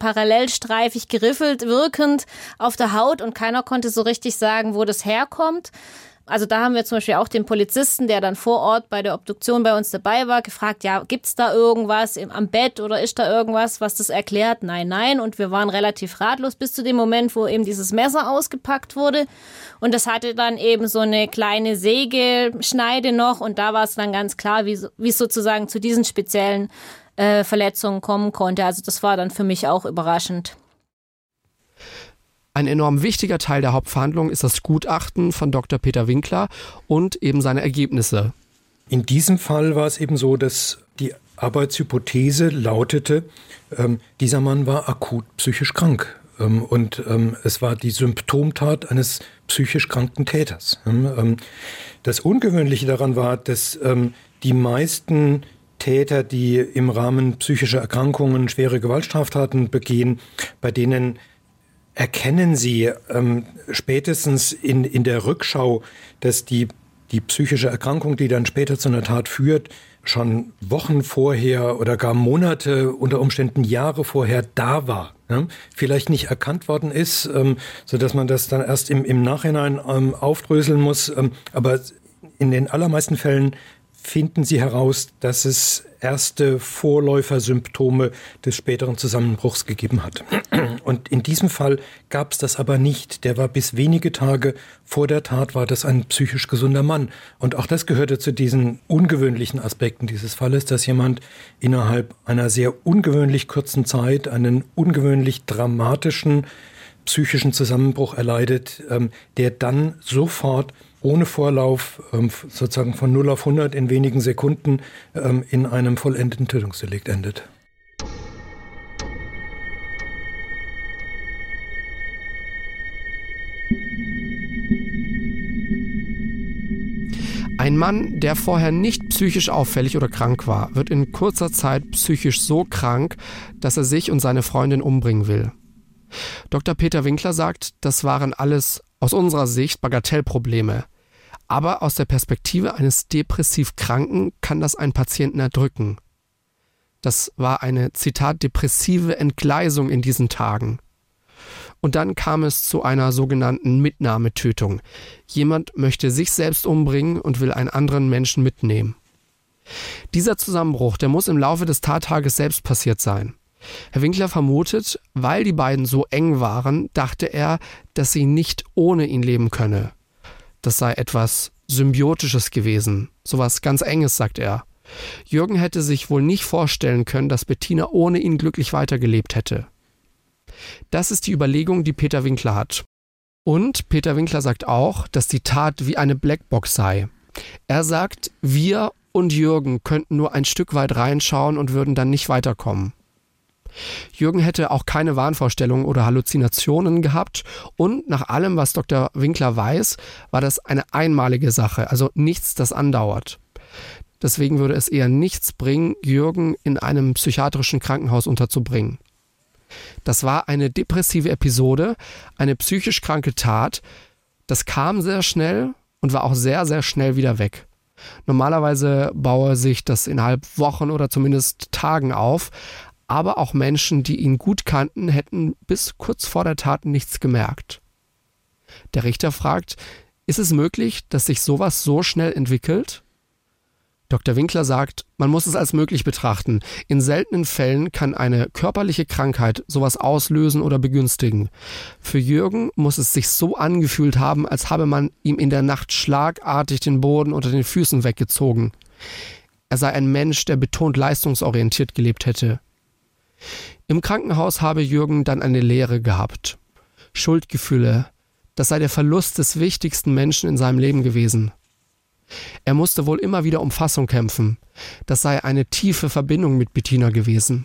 parallelstreifig geriffelt wirkend auf der Haut und keiner konnte so richtig sagen, wo das herkommt. Also da haben wir zum Beispiel auch den Polizisten, der dann vor Ort bei der Obduktion bei uns dabei war, gefragt, ja, gibt's da irgendwas am Bett oder ist da irgendwas, was das erklärt? Nein. Und wir waren relativ ratlos bis zu dem Moment, wo eben dieses Messer ausgepackt wurde. Und das hatte dann eben so eine kleine Sägeschneide noch. Und da war es dann ganz klar, wie es sozusagen zu diesen speziellen Verletzungen kommen konnte. Also das war dann für mich auch überraschend. Ein enorm wichtiger Teil der Hauptverhandlung ist das Gutachten von Dr. Peter Winkler und eben seine Ergebnisse. In diesem Fall war es eben so, dass die Arbeitshypothese lautete, dieser Mann war akut psychisch krank. Und es war die Symptomtat eines psychisch kranken Täters. Das Ungewöhnliche daran war, dass die meisten Täter, die im Rahmen psychischer Erkrankungen schwere Gewaltstraftaten begehen, bei denen erkennen Sie spätestens in der Rückschau, dass die psychische Erkrankung, die dann später zu einer Tat führt, schon Wochen vorher oder gar Monate, unter Umständen Jahre vorher da war. Ja? Vielleicht nicht erkannt worden ist, sodass man das dann erst im Nachhinein aufdröseln muss. Aber in den allermeisten Fällen finden Sie heraus, dass es erste Vorläufersymptome des späteren Zusammenbruchs gegeben hat. Und in diesem Fall gab es das aber nicht. Der war bis wenige Tage vor der Tat, war das ein psychisch gesunder Mann. Und auch das gehörte zu diesen ungewöhnlichen Aspekten dieses Falles, dass jemand innerhalb einer sehr ungewöhnlich kurzen Zeit einen ungewöhnlich dramatischen psychischen Zusammenbruch erleidet, der dann sofort ohne Vorlauf sozusagen von 0 auf 100 in wenigen Sekunden in einem vollendeten Tötungsdelikt endet. Ein Mann, der vorher nicht psychisch auffällig oder krank war, wird in kurzer Zeit psychisch so krank, dass er sich und seine Freundin umbringen will. Dr. Peter Winkler sagt, das waren alles aus unserer Sicht Bagatellprobleme. Aber aus der Perspektive eines depressiv Kranken kann das einen Patienten erdrücken. Das war eine, Zitat, depressive Entgleisung in diesen Tagen. Und dann kam es zu einer sogenannten Mitnahmetötung. Jemand möchte sich selbst umbringen und will einen anderen Menschen mitnehmen. Dieser Zusammenbruch, der muss im Laufe des Tattages selbst passiert sein. Herr Winkler vermutet, weil die beiden so eng waren, dachte er, dass sie nicht ohne ihn leben könne. Das sei etwas Symbiotisches gewesen, sowas ganz Enges, sagt er. Jürgen hätte sich wohl nicht vorstellen können, dass Bettina ohne ihn glücklich weitergelebt hätte. Das ist die Überlegung, die Peter Winkler hat. Und Peter Winkler sagt auch, dass die Tat wie eine Blackbox sei. Er sagt, wir und Jürgen könnten nur ein Stück weit reinschauen und würden dann nicht weiterkommen. Jürgen hätte auch keine Wahnvorstellungen oder Halluzinationen gehabt und nach allem, was Dr. Winkler weiß, war das eine einmalige Sache, also nichts, das andauert. Deswegen würde es eher nichts bringen, Jürgen in einem psychiatrischen Krankenhaus unterzubringen. Das war eine depressive Episode, eine psychisch kranke Tat. Das kam sehr schnell und war auch sehr, sehr schnell wieder weg. Normalerweise baue sich das innerhalb Wochen oder zumindest Tagen auf, aber auch Menschen, die ihn gut kannten, hätten bis kurz vor der Tat nichts gemerkt. Der Richter fragt, ist es möglich, dass sich sowas so schnell entwickelt? Dr. Winkler sagt, man muss es als möglich betrachten. In seltenen Fällen kann eine körperliche Krankheit sowas auslösen oder begünstigen. Für Jürgen muss es sich so angefühlt haben, als habe man ihm in der Nacht schlagartig den Boden unter den Füßen weggezogen. Er sei ein Mensch, der betont leistungsorientiert gelebt hätte. Im Krankenhaus habe Jürgen dann eine Leere gehabt. Schuldgefühle, das sei der Verlust des wichtigsten Menschen in seinem Leben gewesen. Er musste wohl immer wieder um Fassung kämpfen. Das sei eine tiefe Verbindung mit Bettina gewesen.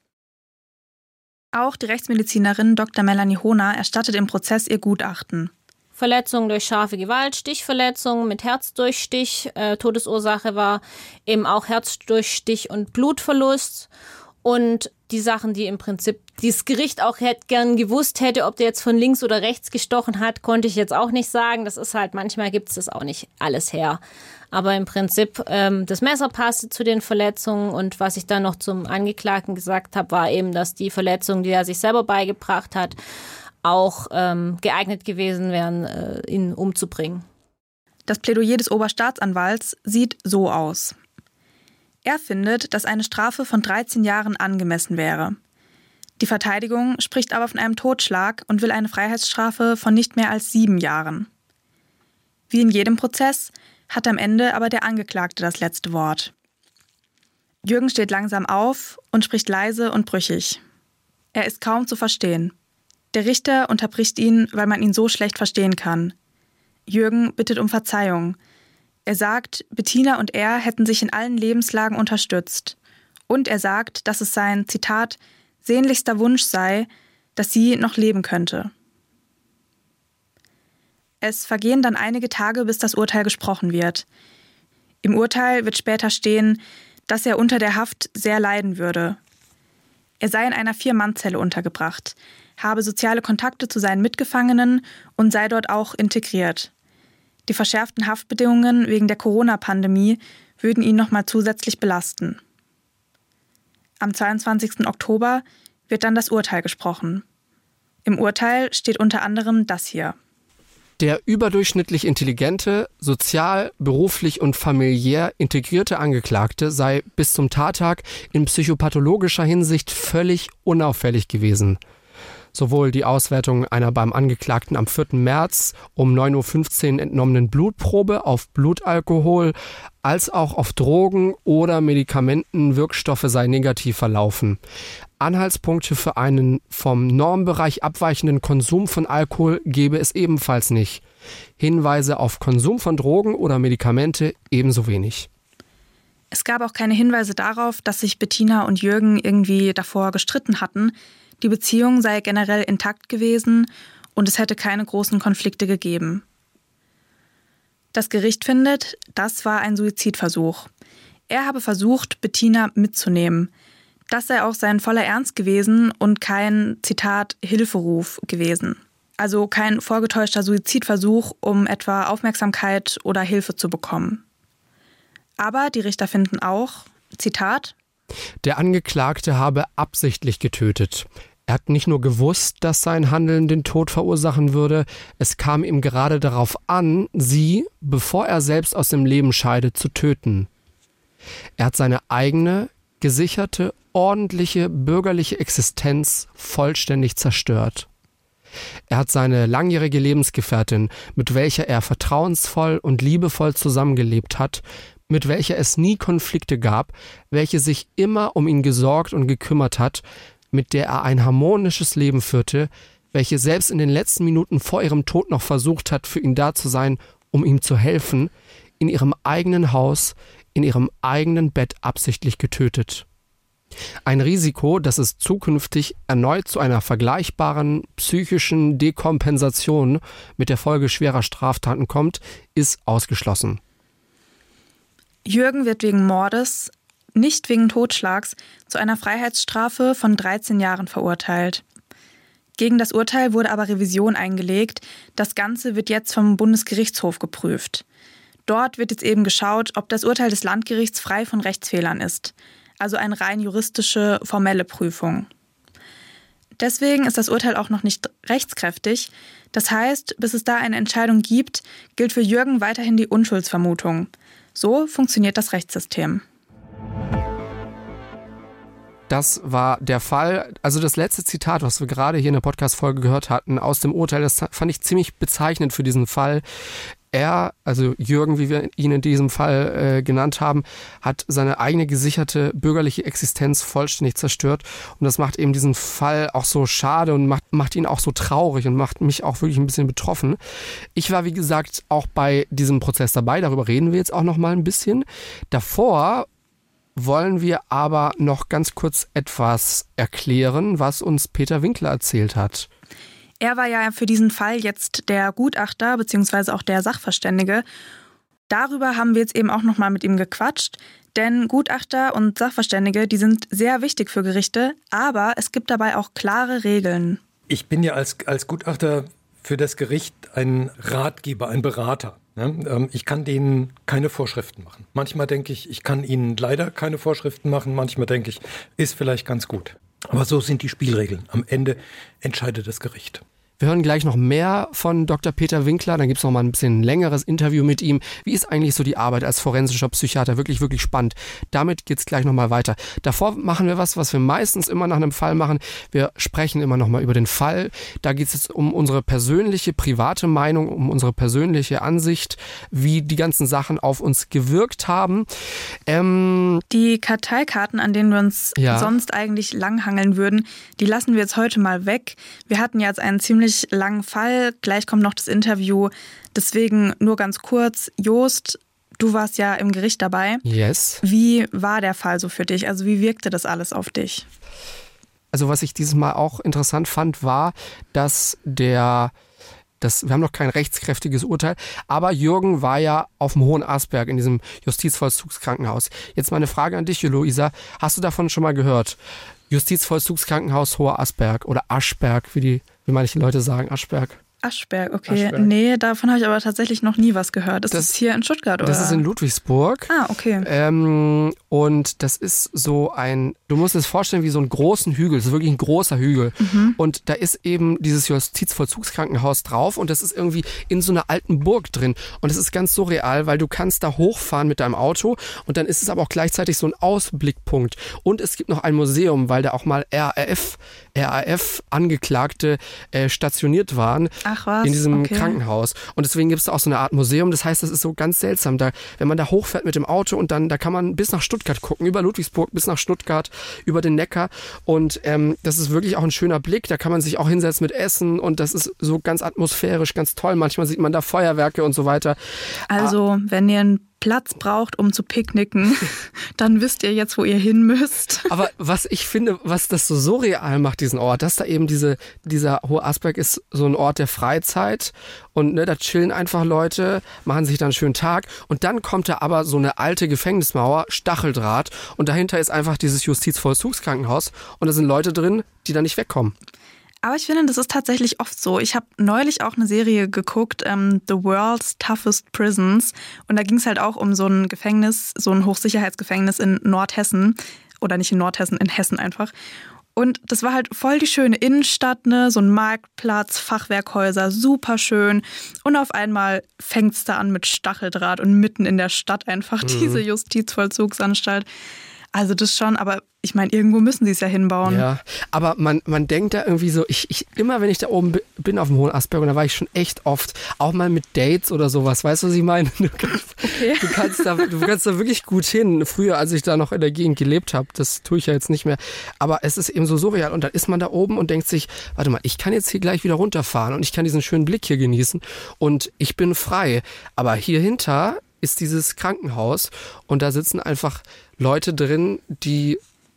Auch die Rechtsmedizinerin Dr. Melanie Hohner erstattet im Prozess ihr Gutachten. Verletzungen durch scharfe Gewalt, Stichverletzungen mit Herzdurchstich. Todesursache war eben auch Herzdurchstich und Blutverlust. Und die Sachen, die im Prinzip dieses Gericht auch gern gewusst hätte, ob der jetzt von links oder rechts gestochen hat, konnte ich jetzt auch nicht sagen. Das ist halt, manchmal gibt es das auch nicht alles her. Aber im Prinzip, das Messer passte zu den Verletzungen. Und was ich dann noch zum Angeklagten gesagt habe, war eben, dass die Verletzungen, die er sich selber beigebracht hat, auch geeignet gewesen wären, ihn umzubringen. Das Plädoyer des Oberstaatsanwalts sieht so aus. Er findet, dass eine Strafe von 13 Jahren angemessen wäre. Die Verteidigung spricht aber von einem Totschlag und will eine Freiheitsstrafe von nicht mehr als 7 Jahren. Wie in jedem Prozess hat am Ende aber der Angeklagte das letzte Wort. Jürgen steht langsam auf und spricht leise und brüchig. Er ist kaum zu verstehen. Der Richter unterbricht ihn, weil man ihn so schlecht verstehen kann. Jürgen bittet um Verzeihung. Er sagt, Bettina und er hätten sich in allen Lebenslagen unterstützt. Und er sagt, dass es sein, Zitat, sehnlichster Wunsch sei, dass sie noch leben könnte. Es vergehen dann einige Tage, bis das Urteil gesprochen wird. Im Urteil wird später stehen, dass er unter der Haft sehr leiden würde. Er sei in einer 4-Mann-Zelle untergebracht, habe soziale Kontakte zu seinen Mitgefangenen und sei dort auch integriert. Die verschärften Haftbedingungen wegen der Corona-Pandemie würden ihn nochmal zusätzlich belasten. Am 22. Oktober wird dann das Urteil gesprochen. Im Urteil steht unter anderem das hier. Der überdurchschnittlich intelligente, sozial, beruflich und familiär integrierte Angeklagte sei bis zum Tattag in psychopathologischer Hinsicht völlig unauffällig gewesen. Sowohl die Auswertung einer beim Angeklagten am 4. März um 9.15 Uhr entnommenen Blutprobe auf Blutalkohol als auch auf Drogen oder Medikamentenwirkstoffe sei negativ verlaufen. Anhaltspunkte für einen vom Normbereich abweichenden Konsum von Alkohol gebe es ebenfalls nicht. Hinweise auf Konsum von Drogen oder Medikamente ebenso wenig. Es gab auch keine Hinweise darauf, dass sich Bettina und Jürgen irgendwie davor gestritten hatten. Die Beziehung sei generell intakt gewesen und es hätte keine großen Konflikte gegeben. Das Gericht findet, das war ein Suizidversuch. Er habe versucht, Bettina mitzunehmen. Das sei auch sein voller Ernst gewesen und kein, Zitat, Hilferuf gewesen. Also kein vorgetäuschter Suizidversuch, um etwa Aufmerksamkeit oder Hilfe zu bekommen. Aber die Richter finden auch, Zitat, der Angeklagte habe absichtlich getötet. Er hat nicht nur gewusst, dass sein Handeln den Tod verursachen würde, es kam ihm gerade darauf an, sie, bevor er selbst aus dem Leben scheide, zu töten. Er hat seine eigene, gesicherte, ordentliche bürgerliche Existenz vollständig zerstört. Er hat seine langjährige Lebensgefährtin, mit welcher er vertrauensvoll und liebevoll zusammengelebt hat, mit welcher es nie Konflikte gab, welche sich immer um ihn gesorgt und gekümmert hat, mit der er ein harmonisches Leben führte, welche selbst in den letzten Minuten vor ihrem Tod noch versucht hat, für ihn da zu sein, um ihm zu helfen, in ihrem eigenen Haus, in ihrem eigenen Bett absichtlich getötet. Ein Risiko, dass es zukünftig erneut zu einer vergleichbaren psychischen Dekompensation mit der Folge schwerer Straftaten kommt, ist ausgeschlossen. Jürgen wird wegen Mordes, nicht wegen Totschlags, zu einer Freiheitsstrafe von 13 Jahren verurteilt. Gegen das Urteil wurde aber Revision eingelegt. Das Ganze wird jetzt vom Bundesgerichtshof geprüft. Dort wird jetzt eben geschaut, ob das Urteil des Landgerichts frei von Rechtsfehlern ist. Also eine rein juristische, formelle Prüfung. Deswegen ist das Urteil auch noch nicht rechtskräftig. Das heißt, bis es da eine Entscheidung gibt, gilt für Jürgen weiterhin die Unschuldsvermutung. So funktioniert das Rechtssystem. Das war der Fall. Also das letzte Zitat, was wir gerade hier in der Podcast-Folge gehört hatten, aus dem Urteil, das fand ich ziemlich bezeichnend für diesen Fall. Er, also Jürgen, wie wir ihn in diesem Fall genannt haben, hat seine eigene gesicherte bürgerliche Existenz vollständig zerstört. Und das macht eben diesen Fall auch so schade und macht ihn auch so traurig und macht mich auch wirklich ein bisschen betroffen. Ich war, wie gesagt, auch bei diesem Prozess dabei. Darüber reden wir jetzt auch noch mal ein bisschen. Davor wollen wir aber noch ganz kurz etwas erklären, was uns Peter Winkler erzählt hat. Er war ja für diesen Fall jetzt der Gutachter bzw. auch der Sachverständige. Darüber haben wir jetzt eben auch nochmal mit ihm gequatscht, denn Gutachter und Sachverständige, die sind sehr wichtig für Gerichte, aber es gibt dabei auch klare Regeln. Ich bin ja als Gutachter für das Gericht ein Ratgeber, ein Berater. Ich kann denen keine Vorschriften machen. Manchmal denke ich, ich kann ihnen leider keine Vorschriften machen. Manchmal denke ich, ist vielleicht ganz gut. Aber so sind die Spielregeln. Am Ende entscheidet das Gericht. Wir hören gleich noch mehr von Dr. Peter Winkler, dann gibt es noch mal ein bisschen längeres Interview mit ihm. Wie ist eigentlich so die Arbeit als forensischer Psychiater? Wirklich, wirklich spannend. Damit geht es gleich noch mal weiter. Davor machen wir was wir meistens immer nach einem Fall machen. Wir sprechen immer noch mal über den Fall. Da geht es jetzt um unsere persönliche, private Meinung, um unsere persönliche Ansicht, wie die ganzen Sachen auf uns gewirkt haben. Die Karteikarten, an denen wir uns sonst eigentlich langhangeln würden, die lassen wir jetzt heute mal weg. Wir hatten ja jetzt einen ziemlich langen Fall. Gleich kommt noch das Interview. Deswegen nur ganz kurz. Joost, du warst ja im Gericht dabei. Yes. Wie war der Fall so für dich? Also wie wirkte das alles auf dich? Also was ich dieses Mal auch interessant fand, war, dass wir haben noch kein rechtskräftiges Urteil, aber Jürgen war ja auf dem Hohen Asperg in diesem Justizvollzugskrankenhaus. Jetzt mal eine Frage an dich, Luisa. Hast du davon schon mal gehört? Justizvollzugskrankenhaus Hoher Asperg oder Aschberg, wie manche Leute sagen, Aschberg. Aschberg, okay. Aschberg. Nee, davon habe ich aber tatsächlich noch nie was gehört. Ist das hier in Stuttgart, oder? Das ist in Ludwigsburg. Ah, okay. Und das ist so du musst es vorstellen wie so einen großen Hügel. Das ist wirklich ein großer Hügel. Mhm. Und da ist eben dieses Justizvollzugskrankenhaus drauf und das ist irgendwie in so einer alten Burg drin. Und das ist ganz surreal, weil du kannst da hochfahren mit deinem Auto und dann ist es aber auch gleichzeitig so ein Ausblickpunkt. Und es gibt noch ein Museum, weil da auch mal RAF-Angeklagte stationiert waren. Ach was, in diesem Krankenhaus. Und deswegen gibt es da auch so eine Art Museum. Das heißt, das ist so ganz seltsam. Wenn man da hochfährt mit dem Auto und da kann man bis nach Stuttgart gucken, über Ludwigsburg bis nach Stuttgart, über den Neckar. Und das ist wirklich auch ein schöner Blick. Da kann man sich auch hinsetzen mit Essen und das ist so ganz atmosphärisch, ganz toll. Manchmal sieht man da Feuerwerke und so weiter. Also, wenn ihr einen Platz braucht, um zu picknicken, dann wisst ihr jetzt, wo ihr hin müsst. Aber was ich finde, was das so surreal macht, diesen Ort, dass da eben dieser Hohe Asperg ist so ein Ort der Freizeit und da chillen einfach Leute, machen sich dann einen schönen Tag und dann kommt da aber so eine alte Gefängnismauer, Stacheldraht und dahinter ist einfach dieses Justizvollzugskrankenhaus und da sind Leute drin, die da nicht wegkommen. Aber ich finde, das ist tatsächlich oft so. Ich habe neulich auch eine Serie geguckt, The World's Toughest Prisons. Und da ging es halt auch um so ein Gefängnis, so ein Hochsicherheitsgefängnis in Nordhessen. Oder nicht in Nordhessen, in Hessen einfach. Und das war halt voll die schöne Innenstadt, ne? So ein Marktplatz, Fachwerkhäuser, super schön. Und auf einmal fängt es da an mit Stacheldraht und mitten in der Stadt einfach diese Justizvollzugsanstalt. Also das schon, aber ich meine, irgendwo müssen sie es ja hinbauen. Ja, aber man denkt da irgendwie so, ich immer wenn ich da oben bin auf dem Hohen Asperg, und da war ich schon echt oft, auch mal mit Dates oder sowas, weißt du, was ich meine? Du kannst da wirklich gut hin. Früher, als ich da noch in der Gegend gelebt habe, das tue ich ja jetzt nicht mehr, aber es ist eben so surreal und dann ist man da oben und denkt sich, warte mal, ich kann jetzt hier gleich wieder runterfahren und ich kann diesen schönen Blick hier genießen und ich bin frei, aber hier hinter ist dieses Krankenhaus und da sitzen einfach Leute drin, die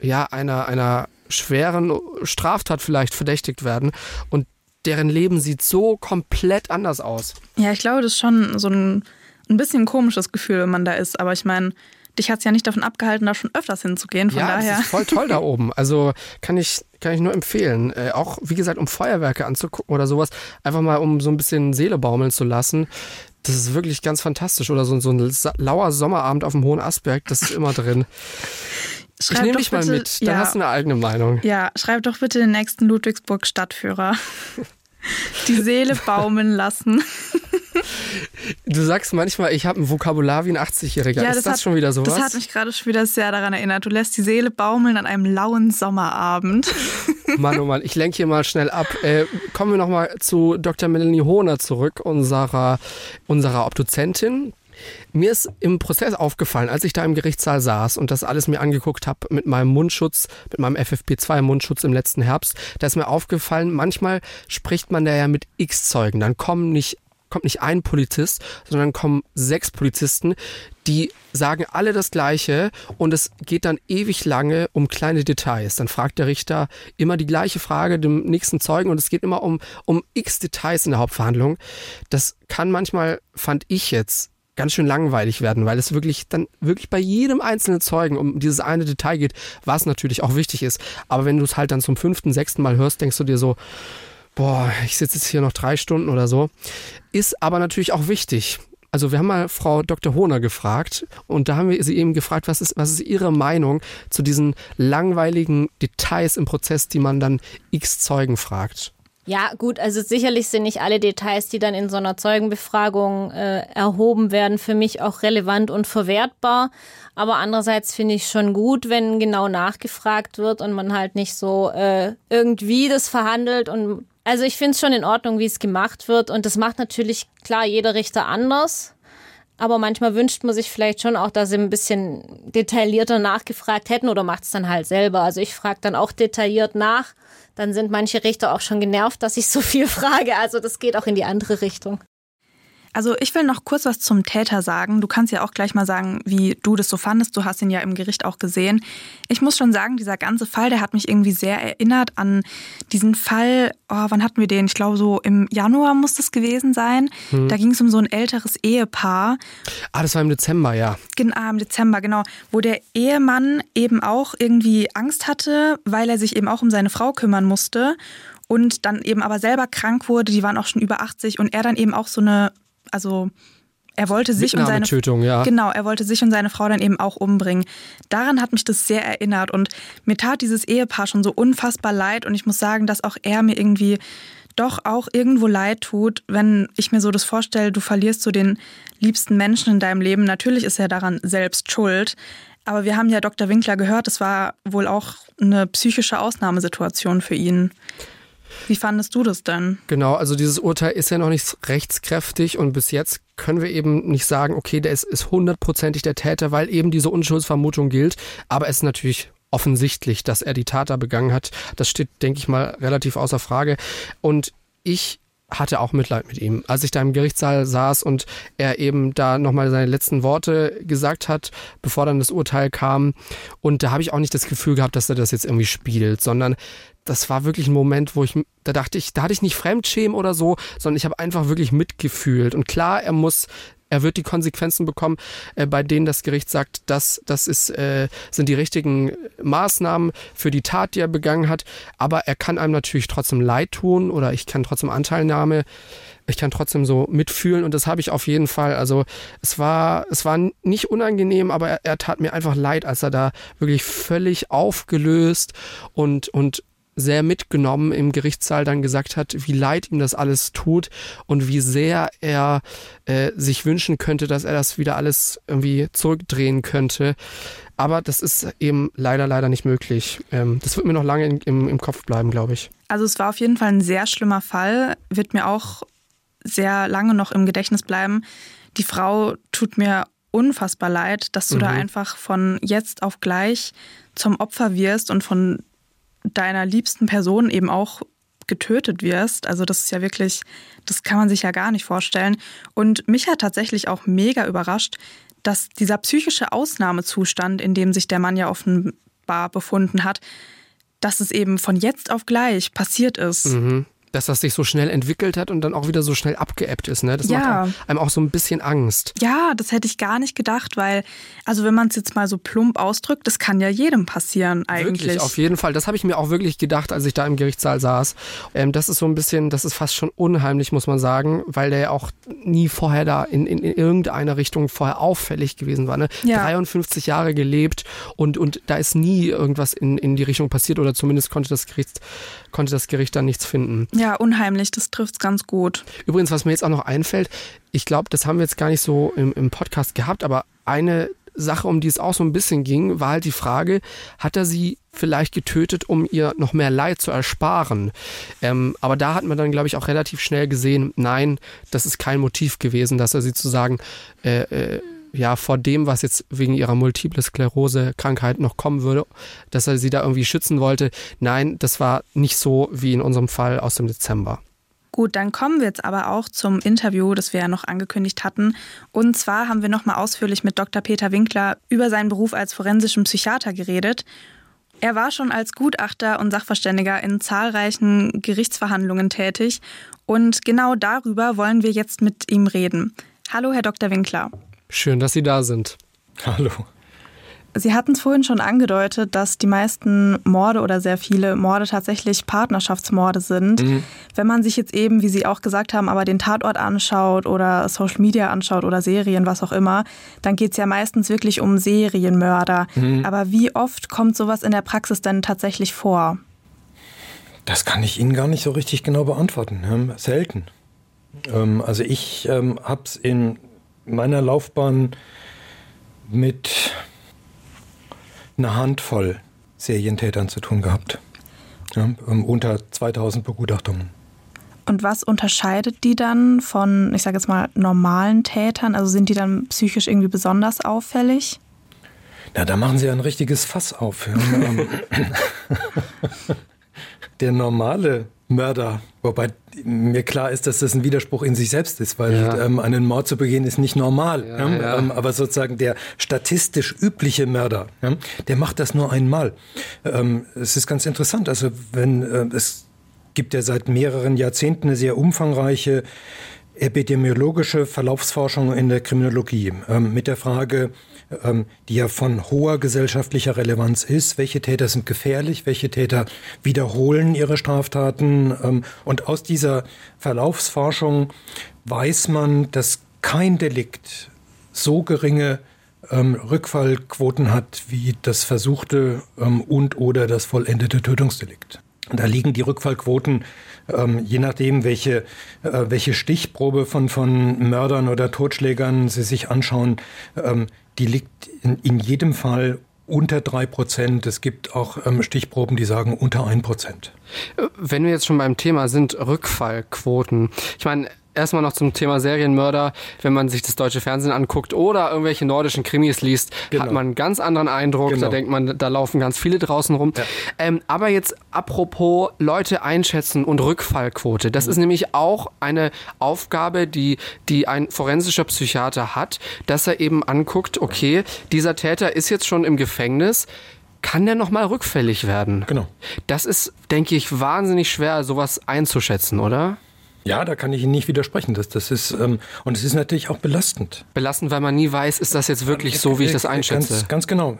einer schweren Straftat vielleicht verdächtigt werden und deren Leben sieht so komplett anders aus. Ja, ich glaube, das ist schon so ein bisschen ein komisches Gefühl, wenn man da ist, aber ich meine, dich hat es ja nicht davon abgehalten, da schon öfters hinzugehen, von daher. Ja, das ist voll toll da oben, also kann ich nur empfehlen, auch wie gesagt, um Feuerwerke anzugucken oder sowas, einfach mal um so ein bisschen Seele baumeln zu lassen. Das ist wirklich ganz fantastisch. Oder so ein lauer Sommerabend auf dem Hohen Asperg, das ist immer drin. Ich nehme dich mal mit, dann hast du eine eigene Meinung. Ja, schreib doch bitte den nächsten Ludwigsburg-Stadtführer. Die Seele baumeln lassen. Du sagst manchmal, ich habe ein Vokabular wie ein 80-Jähriger. Ja, ist das schon wieder sowas? Das hat mich gerade schon wieder sehr daran erinnert. Du lässt die Seele baumeln an einem lauen Sommerabend. Mann, oh Mann, ich lenke hier mal schnell ab. Kommen wir nochmal zu Dr. Melanie Hohner zurück, unserer Obduzentin. Mir ist im Prozess aufgefallen, als ich da im Gerichtssaal saß und das alles mir angeguckt habe mit meinem Mundschutz, mit meinem FFP2-Mundschutz im letzten Herbst, da ist mir aufgefallen, manchmal spricht man da ja mit X-Zeugen. Dann kommt nicht ein Polizist, sondern kommen 6 Polizisten, die sagen alle das Gleiche und es geht dann ewig lange um kleine Details. Dann fragt der Richter immer die gleiche Frage dem nächsten Zeugen und es geht immer um X Details in der Hauptverhandlung. Das kann manchmal, fand ich jetzt, ganz schön langweilig werden, weil es wirklich bei jedem einzelnen Zeugen um dieses eine Detail geht, was natürlich auch wichtig ist. Aber wenn du es halt dann zum 5., 6. Mal hörst, denkst du dir so, boah, ich sitze jetzt hier noch 3 Stunden oder so. Ist aber natürlich auch wichtig. Also wir haben mal Frau Dr. Hohner gefragt und da haben wir sie eben gefragt, was ist ihre Meinung zu diesen langweiligen Details im Prozess, die man dann X Zeugen fragt. Ja, gut, also sicherlich sind nicht alle Details, die dann in so einer Zeugenbefragung erhoben werden, für mich auch relevant und verwertbar. Aber andererseits finde ich schon gut, wenn genau nachgefragt wird und man halt nicht so irgendwie das verhandelt. Und also ich finde es schon in Ordnung, wie es gemacht wird. Und das macht natürlich, klar, jeder Richter anders. Aber manchmal wünscht man sich vielleicht schon auch, dass sie ein bisschen detaillierter nachgefragt hätten oder macht es dann halt selber. Also ich frage dann auch detailliert nach. Dann sind manche Richter auch schon genervt, dass ich so viel frage. Also das geht auch in die andere Richtung. Also ich will noch kurz was zum Täter sagen. Du kannst ja auch gleich mal sagen, wie du das so fandest. Du hast ihn ja im Gericht auch gesehen. Ich muss schon sagen, dieser ganze Fall, der hat mich irgendwie sehr erinnert an diesen Fall, wann hatten wir den? Ich glaube so im Januar muss das gewesen sein. Da ging es um so ein älteres Ehepaar. Das war im Dezember, ja. Genau, im Dezember, genau. Wo der Ehemann eben auch irgendwie Angst hatte, weil er sich eben auch um seine Frau kümmern musste und dann eben aber selber krank wurde. Die waren auch schon über 80 und er dann eben auch er wollte sich und seine ja. Genau, er wollte sich und seine Frau dann eben auch umbringen. Daran hat mich das sehr erinnert und mir tat dieses Ehepaar schon so unfassbar leid und ich muss sagen, dass auch er mir irgendwie doch auch irgendwo leid tut, wenn ich mir so das vorstelle, du verlierst so den liebsten Menschen in deinem Leben. Natürlich ist er daran selbst schuld, aber wir haben ja Dr. Winkler gehört, das war wohl auch eine psychische Ausnahmesituation für ihn. Wie fandest du das denn? Genau, also dieses Urteil ist ja noch nicht rechtskräftig und bis jetzt können wir eben nicht sagen, okay, der ist 100%ig der Täter, weil eben diese Unschuldsvermutung gilt. Aber es ist natürlich offensichtlich, dass er die Tat da begangen hat. Das steht, denke ich mal, relativ außer Frage. Und ich hatte auch Mitleid mit ihm. Als ich da im Gerichtssaal saß und er eben da nochmal seine letzten Worte gesagt hat, bevor dann das Urteil kam. Und da habe ich auch nicht das Gefühl gehabt, dass er das jetzt irgendwie spielt, sondern das war wirklich ein Moment, da hatte ich nicht Fremdschämen oder so, sondern ich habe einfach wirklich mitgefühlt. Und klar, er wird die Konsequenzen bekommen, bei denen das Gericht sagt, sind die richtigen Maßnahmen für die Tat, die er begangen hat. Aber er kann einem natürlich trotzdem leid tun oder ich kann trotzdem ich kann trotzdem so mitfühlen und das habe ich auf jeden Fall. Also es war nicht unangenehm, aber er tat mir einfach leid, als er da wirklich völlig aufgelöst und sehr mitgenommen im Gerichtssaal dann gesagt hat, wie leid ihm das alles tut und wie sehr er sich wünschen könnte, dass er das wieder alles irgendwie zurückdrehen könnte. Aber das ist eben leider nicht möglich. Das wird mir noch lange im Kopf bleiben, glaube ich. Also es war auf jeden Fall ein sehr schlimmer Fall, wird mir auch sehr lange noch im Gedächtnis bleiben. Die Frau tut mir unfassbar leid, dass du da einfach von jetzt auf gleich zum Opfer wirst und von deiner liebsten Person eben auch getötet wirst. Also das ist ja wirklich, das kann man sich ja gar nicht vorstellen. Und mich hat tatsächlich auch mega überrascht, dass dieser psychische Ausnahmezustand, in dem sich der Mann ja offenbar befunden hat, dass es eben von jetzt auf gleich passiert ist. Dass das sich so schnell entwickelt hat und dann auch wieder so schnell abgeebbt ist. Ne? Das macht einem auch so ein bisschen Angst. Ja, das hätte ich gar nicht gedacht, weil, also wenn man es jetzt mal so plump ausdrückt, das kann ja jedem passieren eigentlich. Wirklich, auf jeden Fall. Das habe ich mir auch wirklich gedacht, als ich da im Gerichtssaal saß. Das ist so ein bisschen, das ist fast schon unheimlich, muss man sagen, weil der ja auch nie vorher da in irgendeiner Richtung vorher auffällig gewesen war. Ne? Ja. 53 Jahre gelebt und da ist nie irgendwas in die Richtung passiert oder zumindest konnte das Gericht dann nichts finden. Ja, unheimlich, das trifft's ganz gut. Übrigens, was mir jetzt auch noch einfällt, ich glaube, das haben wir jetzt gar nicht so im Podcast gehabt, aber eine Sache, um die es auch so ein bisschen ging, war halt die Frage, hat er sie vielleicht getötet, um ihr noch mehr Leid zu ersparen? Aber da hat man dann, glaube ich, auch relativ schnell gesehen, nein, das ist kein Motiv gewesen, dass er sie zu sagen, vor dem, was jetzt wegen ihrer Multiple Sklerose-Krankheit noch kommen würde, dass er sie da irgendwie schützen wollte. Nein, das war nicht so wie in unserem Fall aus dem Dezember. Gut, dann kommen wir jetzt aber auch zum Interview, das wir ja noch angekündigt hatten. Und zwar haben wir nochmal ausführlich mit Dr. Peter Winkler über seinen Beruf als forensischen Psychiater geredet. Er war schon als Gutachter und Sachverständiger in zahlreichen Gerichtsverhandlungen tätig. Und genau darüber wollen wir jetzt mit ihm reden. Hallo, Herr Dr. Winkler. Schön, dass Sie da sind. Hallo. Sie hatten es vorhin schon angedeutet, dass die meisten Morde oder sehr viele Morde tatsächlich Partnerschaftsmorde sind. Wenn man sich jetzt eben, wie Sie auch gesagt haben, aber den Tatort anschaut oder Social Media anschaut oder Serien, was auch immer, dann geht es ja meistens wirklich um Serienmörder. Aber wie oft kommt sowas in der Praxis denn tatsächlich vor? Das kann ich Ihnen gar nicht so richtig genau beantworten. Selten. Also ich habe es in meiner Laufbahn mit einer Handvoll Serientätern zu tun gehabt. Unter 2000 Begutachtungen. Und was unterscheidet die dann von, ich sage jetzt mal, normalen Tätern? Also sind die dann psychisch irgendwie besonders auffällig? Na, da machen Sie ein richtiges Fass auf. Der normale Mörder, wobei mir klar ist, dass das ein Widerspruch in sich selbst ist, weil einen Mord zu begehen ist nicht normal. Aber sozusagen der statistisch übliche Mörder, der macht das nur einmal. Es ist ganz interessant, also es gibt ja seit mehreren Jahrzehnten eine sehr umfangreiche epidemiologische Verlaufsforschung in der Kriminologie mit der Frage, die ja von hoher gesellschaftlicher Relevanz ist, welche Täter sind gefährlich, welche Täter wiederholen ihre Straftaten. Und aus dieser Verlaufsforschung weiß man, dass kein Delikt so geringe Rückfallquoten hat wie das versuchte und oder das vollendete Tötungsdelikt. Da liegen die Rückfallquoten, je nachdem, welche Stichprobe von Mördern oder Totschlägern Sie sich anschauen, die liegt in jedem Fall unter 3%. Es gibt auch Stichproben, die sagen unter 1%. Wenn wir jetzt schon beim Thema sind, Rückfallquoten. Ich meine, erstmal noch zum Thema Serienmörder. Wenn man sich das deutsche Fernsehen anguckt oder irgendwelche nordischen Krimis liest, hat man einen ganz anderen Eindruck. Genau. Da denkt man, da laufen ganz viele draußen rum. Ja. Aber jetzt apropos Leute einschätzen und Rückfallquote. Das ist nämlich auch eine Aufgabe, die ein forensischer Psychiater hat, dass er eben anguckt, okay, dieser Täter ist jetzt schon im Gefängnis. Kann der nochmal rückfällig werden? Genau. Das ist, denke ich, wahnsinnig schwer, sowas einzuschätzen, oder? Ja, da kann ich Ihnen nicht widersprechen. Das ist, und es ist natürlich auch belastend. Belastend, weil man nie weiß, ist das jetzt wirklich so, wie ich das einschätze? Ganz genau.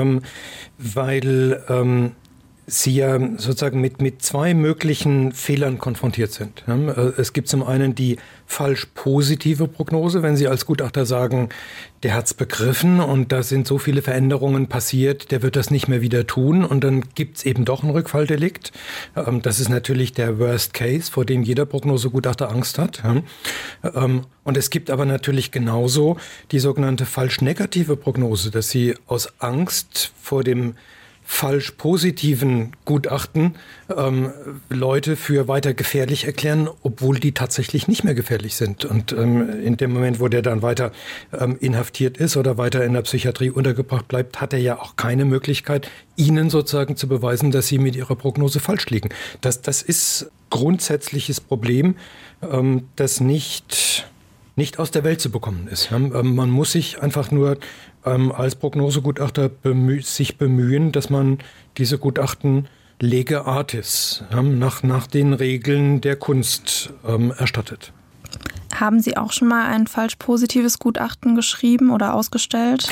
Weil Sie ja sozusagen mit zwei möglichen Fehlern konfrontiert sind. Es gibt zum einen die falsch positive Prognose, wenn Sie als Gutachter sagen, der hat's begriffen und da sind so viele Veränderungen passiert, der wird das nicht mehr wieder tun und dann gibt's eben doch ein Rückfalldelikt. Das ist natürlich der Worst Case, vor dem jeder Prognosegutachter Angst hat. Und es gibt aber natürlich genauso die sogenannte falsch negative Prognose, dass Sie aus Angst vor dem falsch positiven Gutachten Leute für weiter gefährlich erklären, obwohl die tatsächlich nicht mehr gefährlich sind. Und in dem Moment, wo der dann weiter inhaftiert ist oder weiter in der Psychiatrie untergebracht bleibt, hat er ja auch keine Möglichkeit, Ihnen sozusagen zu beweisen, dass Sie mit Ihrer Prognose falsch liegen. Das ist grundsätzliches Problem, das nicht aus der Welt zu bekommen ist. Man muss sich einfach nur als Prognosegutachter sich bemühen, dass man diese Gutachten lege artis, nach den Regeln der Kunst erstattet. Haben Sie auch schon mal ein falsch positives Gutachten geschrieben oder ausgestellt?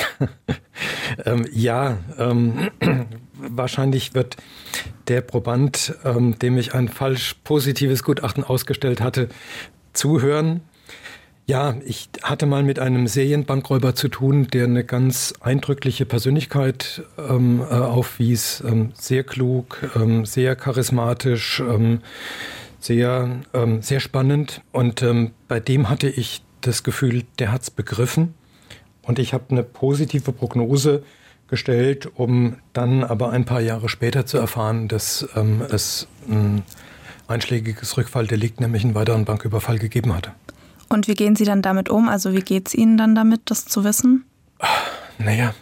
Ja, wahrscheinlich wird der Proband, dem ich ein falsch positives Gutachten ausgestellt hatte, zuhören. Ja, ich hatte mal mit einem Serienbankräuber zu tun, der eine ganz eindrückliche Persönlichkeit aufwies. Sehr klug, sehr charismatisch, sehr spannend. Und bei dem hatte ich das Gefühl, der hat's begriffen. Und ich habe eine positive Prognose gestellt, um dann aber ein paar Jahre später zu erfahren, dass es ein einschlägiges Rückfalldelikt, nämlich einen weiteren Banküberfall gegeben hatte. Und wie gehen Sie dann damit um? Also wie geht's Ihnen dann damit, das zu wissen? Naja,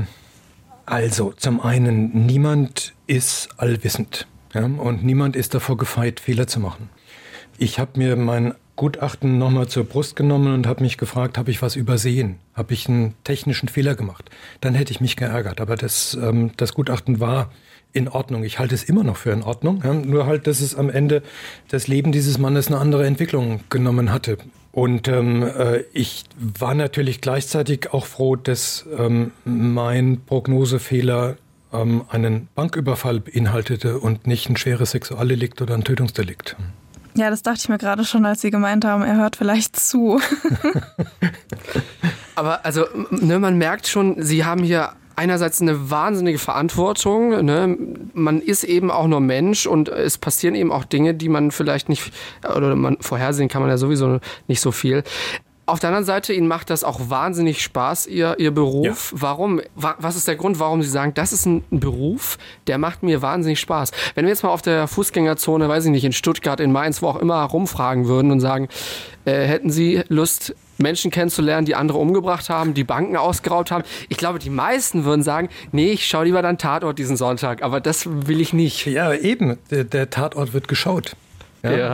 also zum einen, niemand ist allwissend, ja, und niemand ist davor gefeit, Fehler zu machen. Ich habe mir mein Gutachten nochmal zur Brust genommen und habe mich gefragt, habe ich was übersehen? Habe ich einen technischen Fehler gemacht? Dann hätte ich mich geärgert, aber das Gutachten war in Ordnung. Ich halte es immer noch für in Ordnung. Ja, nur halt, dass es am Ende das Leben dieses Mannes eine andere Entwicklung genommen hatte. Und ich war natürlich gleichzeitig auch froh, dass mein Prognosefehler einen Banküberfall beinhaltete und nicht ein schweres Sexualdelikt oder ein Tötungsdelikt. Ja, das dachte ich mir gerade schon, als Sie gemeint haben, er hört vielleicht zu. Aber also, man merkt schon, Sie haben hier einerseits eine wahnsinnige Verantwortung, ne? Man ist eben auch nur Mensch und es passieren eben auch Dinge, die man vielleicht nicht, oder man vorhersehen kann man ja sowieso nicht so viel. Auf der anderen Seite, Ihnen macht das auch wahnsinnig Spaß, Ihr Beruf. Ja. Warum? Was ist der Grund, warum Sie sagen, das ist ein Beruf, der macht mir wahnsinnig Spaß? Wenn wir jetzt mal auf der Fußgängerzone, weiß ich nicht, in Stuttgart, in Mainz, wo auch immer, rumfragen würden und sagen, hätten Sie Lust, Menschen kennenzulernen, die andere umgebracht haben, die Banken ausgeraubt haben? Ich glaube, die meisten würden sagen, nee, ich schaue lieber dann Tatort diesen Sonntag, aber das will ich nicht. Ja, eben, der Tatort wird geschaut. Ja.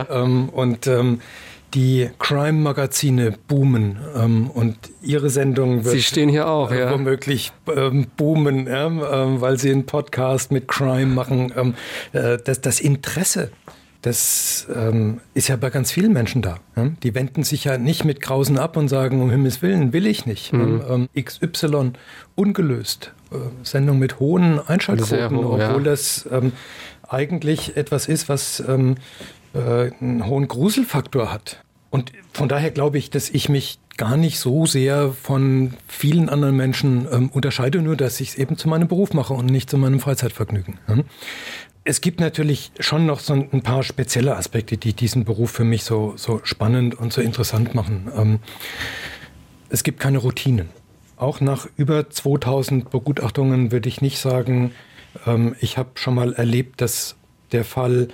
Die Crime-Magazine boomen und Ihre Sendung wird Sie stehen hier auch, womöglich boomen, weil Sie einen Podcast mit Crime machen. Das Interesse, das ist ja bei ganz vielen Menschen da. Die wenden sich ja nicht mit Grausen ab und sagen, um Himmels Willen, will ich nicht. XY ungelöst. Sendung mit hohen Einschaltquoten, obwohl das eigentlich etwas ist, was einen hohen Gruselfaktor hat. Und von daher glaube ich, dass ich mich gar nicht so sehr von vielen anderen Menschen unterscheide, nur dass ich es eben zu meinem Beruf mache und nicht zu meinem Freizeitvergnügen. Es gibt natürlich schon noch so ein paar spezielle Aspekte, die diesen Beruf für mich so spannend und so interessant machen. Es gibt keine Routinen. Auch nach über 2000 Begutachtungen würde ich nicht sagen, ich habe schon mal erlebt, dass der Fall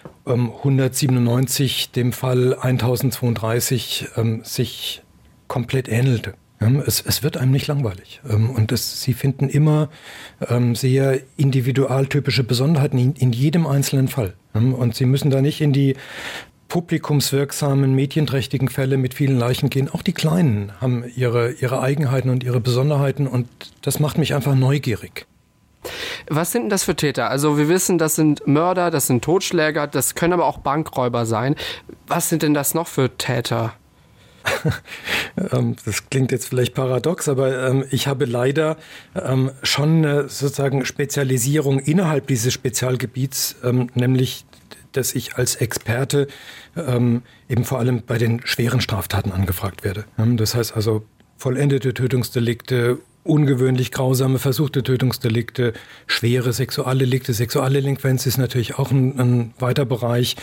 197 dem Fall 1032 sich komplett ähnelte. Es wird einem nicht langweilig. Und Sie finden immer sehr individualtypische Besonderheiten in jedem einzelnen Fall. Und Sie müssen da nicht in die publikumswirksamen, medienträchtigen Fälle mit vielen Leichen gehen. Auch die Kleinen haben ihre Eigenheiten und ihre Besonderheiten. Und das macht mich einfach neugierig. Was sind denn das für Täter? Also wir wissen, das sind Mörder, das sind Totschläger, das können aber auch Bankräuber sein. Was sind denn das noch für Täter? Das klingt jetzt vielleicht paradox, aber ich habe leider schon eine sozusagen Spezialisierung innerhalb dieses Spezialgebiets, nämlich dass ich als Experte eben vor allem bei den schweren Straftaten angefragt werde. Das heißt also vollendete Tötungsdelikte, ungewöhnlich grausame versuchte Tötungsdelikte, schwere Sexualdelikte. Sexualdelinquenz ist natürlich auch ein weiter Bereich,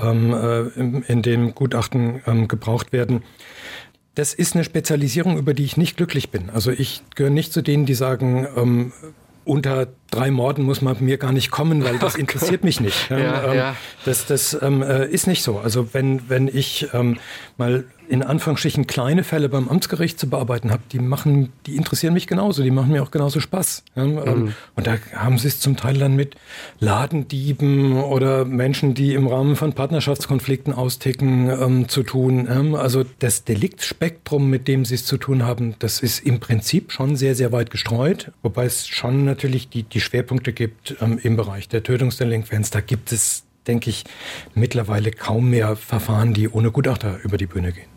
in dem Gutachten gebraucht werden. Das ist eine Spezialisierung, über die ich nicht glücklich bin. Also ich gehöre nicht zu denen, die sagen, unter 3 Morden muss man mir gar nicht kommen, weil das interessiert mich nicht. Das ist nicht so. Also wenn ich mal in Anführungsstrichen kleine Fälle beim Amtsgericht zu bearbeiten habe, die interessieren mich genauso, die machen mir auch genauso Spaß. Und da haben sie es zum Teil dann mit Ladendieben oder Menschen, die im Rahmen von Partnerschaftskonflikten austicken, zu tun. Also das Deliktspektrum, mit dem sie es zu tun haben, das ist im Prinzip schon sehr, sehr weit gestreut, wobei es schon natürlich die Schwerpunkte gibt im Bereich der Tötungsdelinquenz. Da gibt es, denke ich, mittlerweile kaum mehr Verfahren, die ohne Gutachter über die Bühne gehen.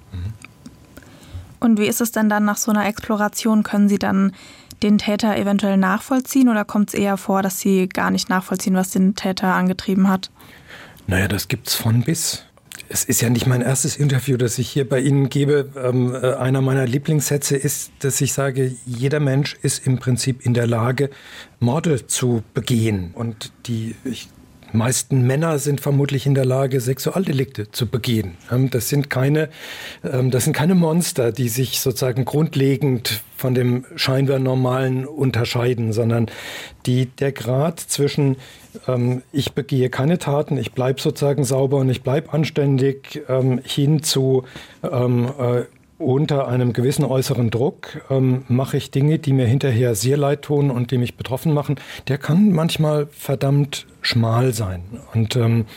Und wie ist es denn dann nach so einer Exploration? Können Sie dann den Täter eventuell nachvollziehen oder kommt es eher vor, dass Sie gar nicht nachvollziehen, was den Täter angetrieben hat? Naja, das gibt's von bis. Es ist ja nicht mein erstes Interview, das ich hier bei Ihnen gebe. Einer meiner Lieblingssätze ist, dass ich sage, jeder Mensch ist im Prinzip in der Lage, Morde zu begehen. Und die meisten Männer sind vermutlich in der Lage, Sexualdelikte zu begehen. Das sind keine Monster, die sich sozusagen grundlegend von dem scheinbar Normalen unterscheiden, sondern der Grad zwischen ich begehe keine Taten, ich bleibe sozusagen sauber und ich bleibe anständig, hin zu unter einem gewissen äußeren Druck mache ich Dinge, die mir hinterher sehr leid tun und die mich betroffen machen, der kann manchmal verdammt schmal sein. Und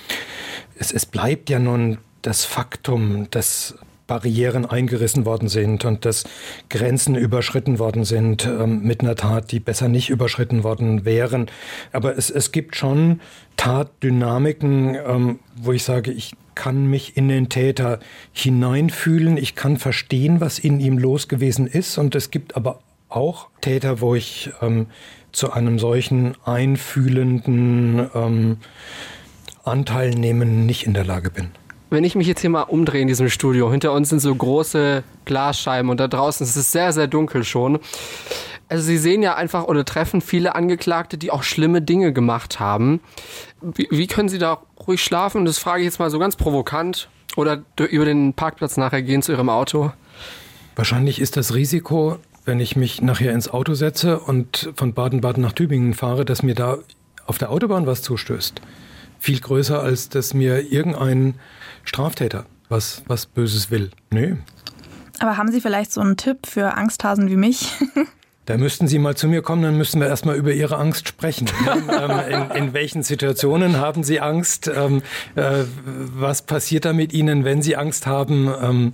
es bleibt ja nun das Faktum, dass Barrieren eingerissen worden sind und dass Grenzen überschritten worden sind mit einer Tat, die besser nicht überschritten worden wären. Aber es gibt schon Tatdynamiken, wo ich sage, ich kann mich in den Täter hineinfühlen, ich kann verstehen, was in ihm los gewesen ist. Und es gibt aber auch Täter, wo ich zu einem solchen einfühlenden Anteilnehmen nicht in der Lage bin. Wenn ich mich jetzt hier mal umdrehe in diesem Studio, hinter uns sind so große Glasscheiben und da draußen ist es sehr, sehr dunkel schon. Also Sie sehen ja einfach oder treffen viele Angeklagte, die auch schlimme Dinge gemacht haben. Wie können Sie da ruhig schlafen? Das frage ich jetzt mal so ganz provokant. Oder über den Parkplatz nachher gehen zu Ihrem Auto? Wahrscheinlich ist das Risiko, wenn ich mich nachher ins Auto setze und von Baden-Baden nach Tübingen fahre, dass mir da auf der Autobahn was zustößt, viel größer, als dass mir irgendein Straftäter was Böses will. Nee. Aber haben Sie vielleicht so einen Tipp für Angsthasen wie mich? Da müssten Sie mal zu mir kommen, dann müssten wir erstmal über Ihre Angst sprechen. In welchen Situationen haben Sie Angst? Was passiert da mit Ihnen, wenn Sie Angst haben?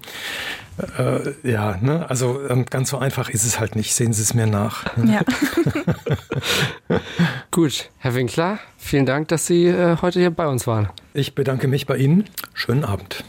Also ganz so einfach ist es halt nicht. Sehen Sie es mir nach. Ja. Gut, Herr Winkler, vielen Dank, dass Sie heute hier bei uns waren. Ich bedanke mich bei Ihnen. Schönen Abend.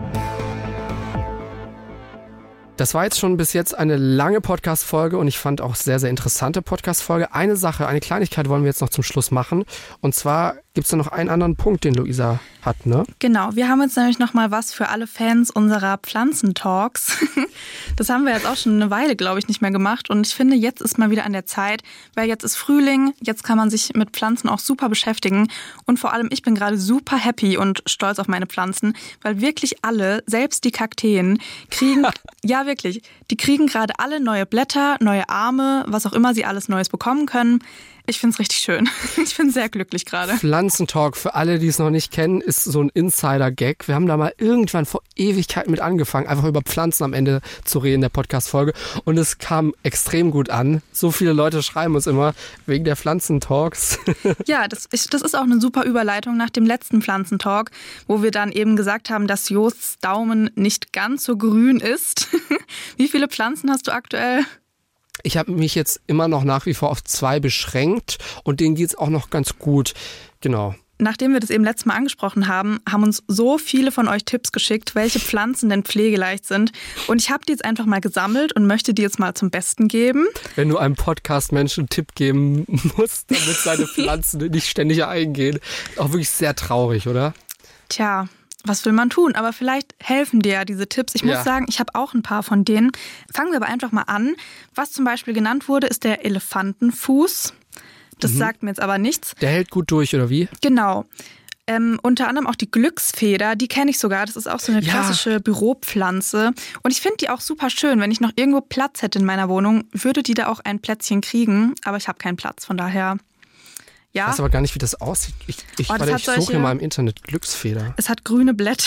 Das war jetzt schon bis jetzt eine lange Podcast-Folge und ich fand auch sehr, sehr interessante Podcast-Folge. Eine Sache, eine Kleinigkeit wollen wir jetzt noch zum Schluss machen. Und zwar gibt es da noch einen anderen Punkt, den Luisa hat, ne? Genau, wir haben jetzt nämlich noch mal was für alle Fans unserer Pflanzentalks. Das haben wir jetzt auch schon eine Weile, glaube ich, nicht mehr gemacht. Und ich finde, jetzt ist mal wieder an der Zeit, weil jetzt ist Frühling, jetzt kann man sich mit Pflanzen auch super beschäftigen. Und vor allem, ich bin gerade super happy und stolz auf meine Pflanzen, weil wirklich alle, selbst die Kakteen, kriegen, ja wirklich, die kriegen gerade alle neue Blätter, neue Arme, was auch immer sie alles Neues bekommen können. Ich finde es richtig schön. Ich bin sehr glücklich gerade. Pflanzentalk, für alle, die es noch nicht kennen, ist so ein Insider-Gag. Wir haben da mal irgendwann vor Ewigkeiten mit angefangen, einfach über Pflanzen am Ende zu reden in der Podcast-Folge. Und es kam extrem gut an. So viele Leute schreiben uns immer wegen der Pflanzentalks. Ja, das ist auch eine super Überleitung nach dem letzten Pflanzentalk, wo wir dann eben gesagt haben, dass Josts Daumen nicht ganz so grün ist. Wie viele Pflanzen hast du aktuell? Ich habe mich jetzt immer noch nach wie vor auf 2 beschränkt und denen geht's auch noch ganz gut. Genau. Nachdem wir das eben letztes Mal angesprochen haben, haben uns so viele von euch Tipps geschickt, welche Pflanzen denn pflegeleicht sind. Und ich habe die jetzt einfach mal gesammelt und möchte die jetzt mal zum Besten geben. Wenn du einem Podcast-Menschen einen Tipp geben musst, damit seine Pflanzen nicht ständig eingehen. Auch wirklich sehr traurig, oder? Tja, was will man tun? Aber vielleicht helfen dir ja diese Tipps. Ich muss sagen, ich habe auch ein paar von denen. Fangen wir aber einfach mal an. Was zum Beispiel genannt wurde, ist der Elefantenfuß. Das sagt mir jetzt aber nichts. Der hält gut durch, oder wie? Genau. Unter anderem auch die Glücksfeder, die kenne ich sogar. Das ist auch so eine klassische Büropflanze. Und ich finde die auch super schön. Wenn ich noch irgendwo Platz hätte in meiner Wohnung, würde die da auch ein Plätzchen kriegen. Aber ich habe keinen Platz, von daher... Ja. Ich weiß aber gar nicht, wie das aussieht. Ich suche hier mal im Internet Glücksfeder. Es hat grüne Blätter.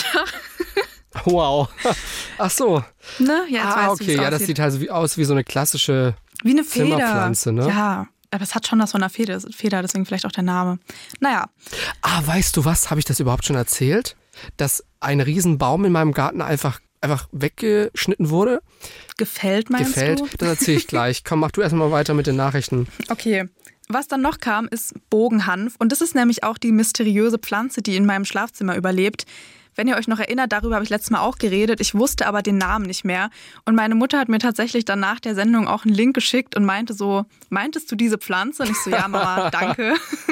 Wow. Ach so. Ne? Ja, jetzt weißt du, wie es ja, das aussieht. sieht halt aus wie so eine klassische wie eine Feder. Zimmerpflanze, ne? Ja, aber es hat schon was von einer Feder, deswegen vielleicht auch der Name. Naja. Weißt du was? Habe ich das überhaupt schon erzählt? Dass ein Riesenbaum in meinem Garten einfach weggeschnitten wurde? Gefällt, meinst du? Das erzähle ich gleich. Komm, mach du erstmal weiter mit den Nachrichten. Okay. Was dann noch kam, ist Bogenhanf. Und das ist nämlich auch die mysteriöse Pflanze, die in meinem Schlafzimmer überlebt. Wenn ihr euch noch erinnert, darüber habe ich letztes Mal auch geredet. Ich wusste aber den Namen nicht mehr. Und meine Mutter hat mir tatsächlich dann nach der Sendung auch einen Link geschickt und meinte so, meintest du diese Pflanze? Und ich so, ja Mama, danke.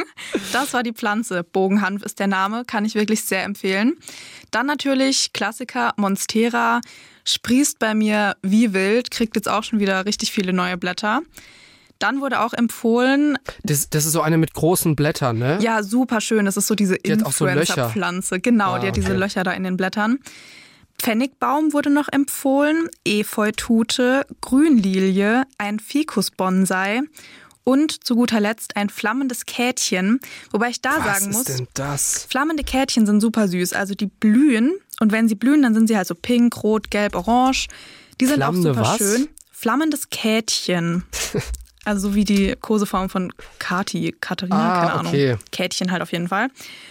Das war die Pflanze. Bogenhanf ist der Name, kann ich wirklich sehr empfehlen. Dann natürlich Klassiker Monstera, sprießt bei mir wie wild, kriegt jetzt auch schon wieder richtig viele neue Blätter. Dann wurde auch empfohlen... Das ist so eine mit großen Blättern, ne? Ja, super schön. Das ist so diese Influencer-Pflanze. Genau, die hat diese Löcher da in den Blättern. Pfennigbaum wurde noch empfohlen, Efeutute, Grünlilie, ein Ficus-Bonsai und zu guter Letzt ein flammendes Kätchen. Wobei ich da sagen muss, was ist denn das? Flammende Kätchen sind super süß. Also die blühen und wenn sie blühen, dann sind sie halt so pink, rot, gelb, orange. Die sind Flammende auch super was? schön. Flammendes Kätchen. Also so wie die Koseform von Katharina, keine Ahnung. Kätchen halt auf jeden Fall.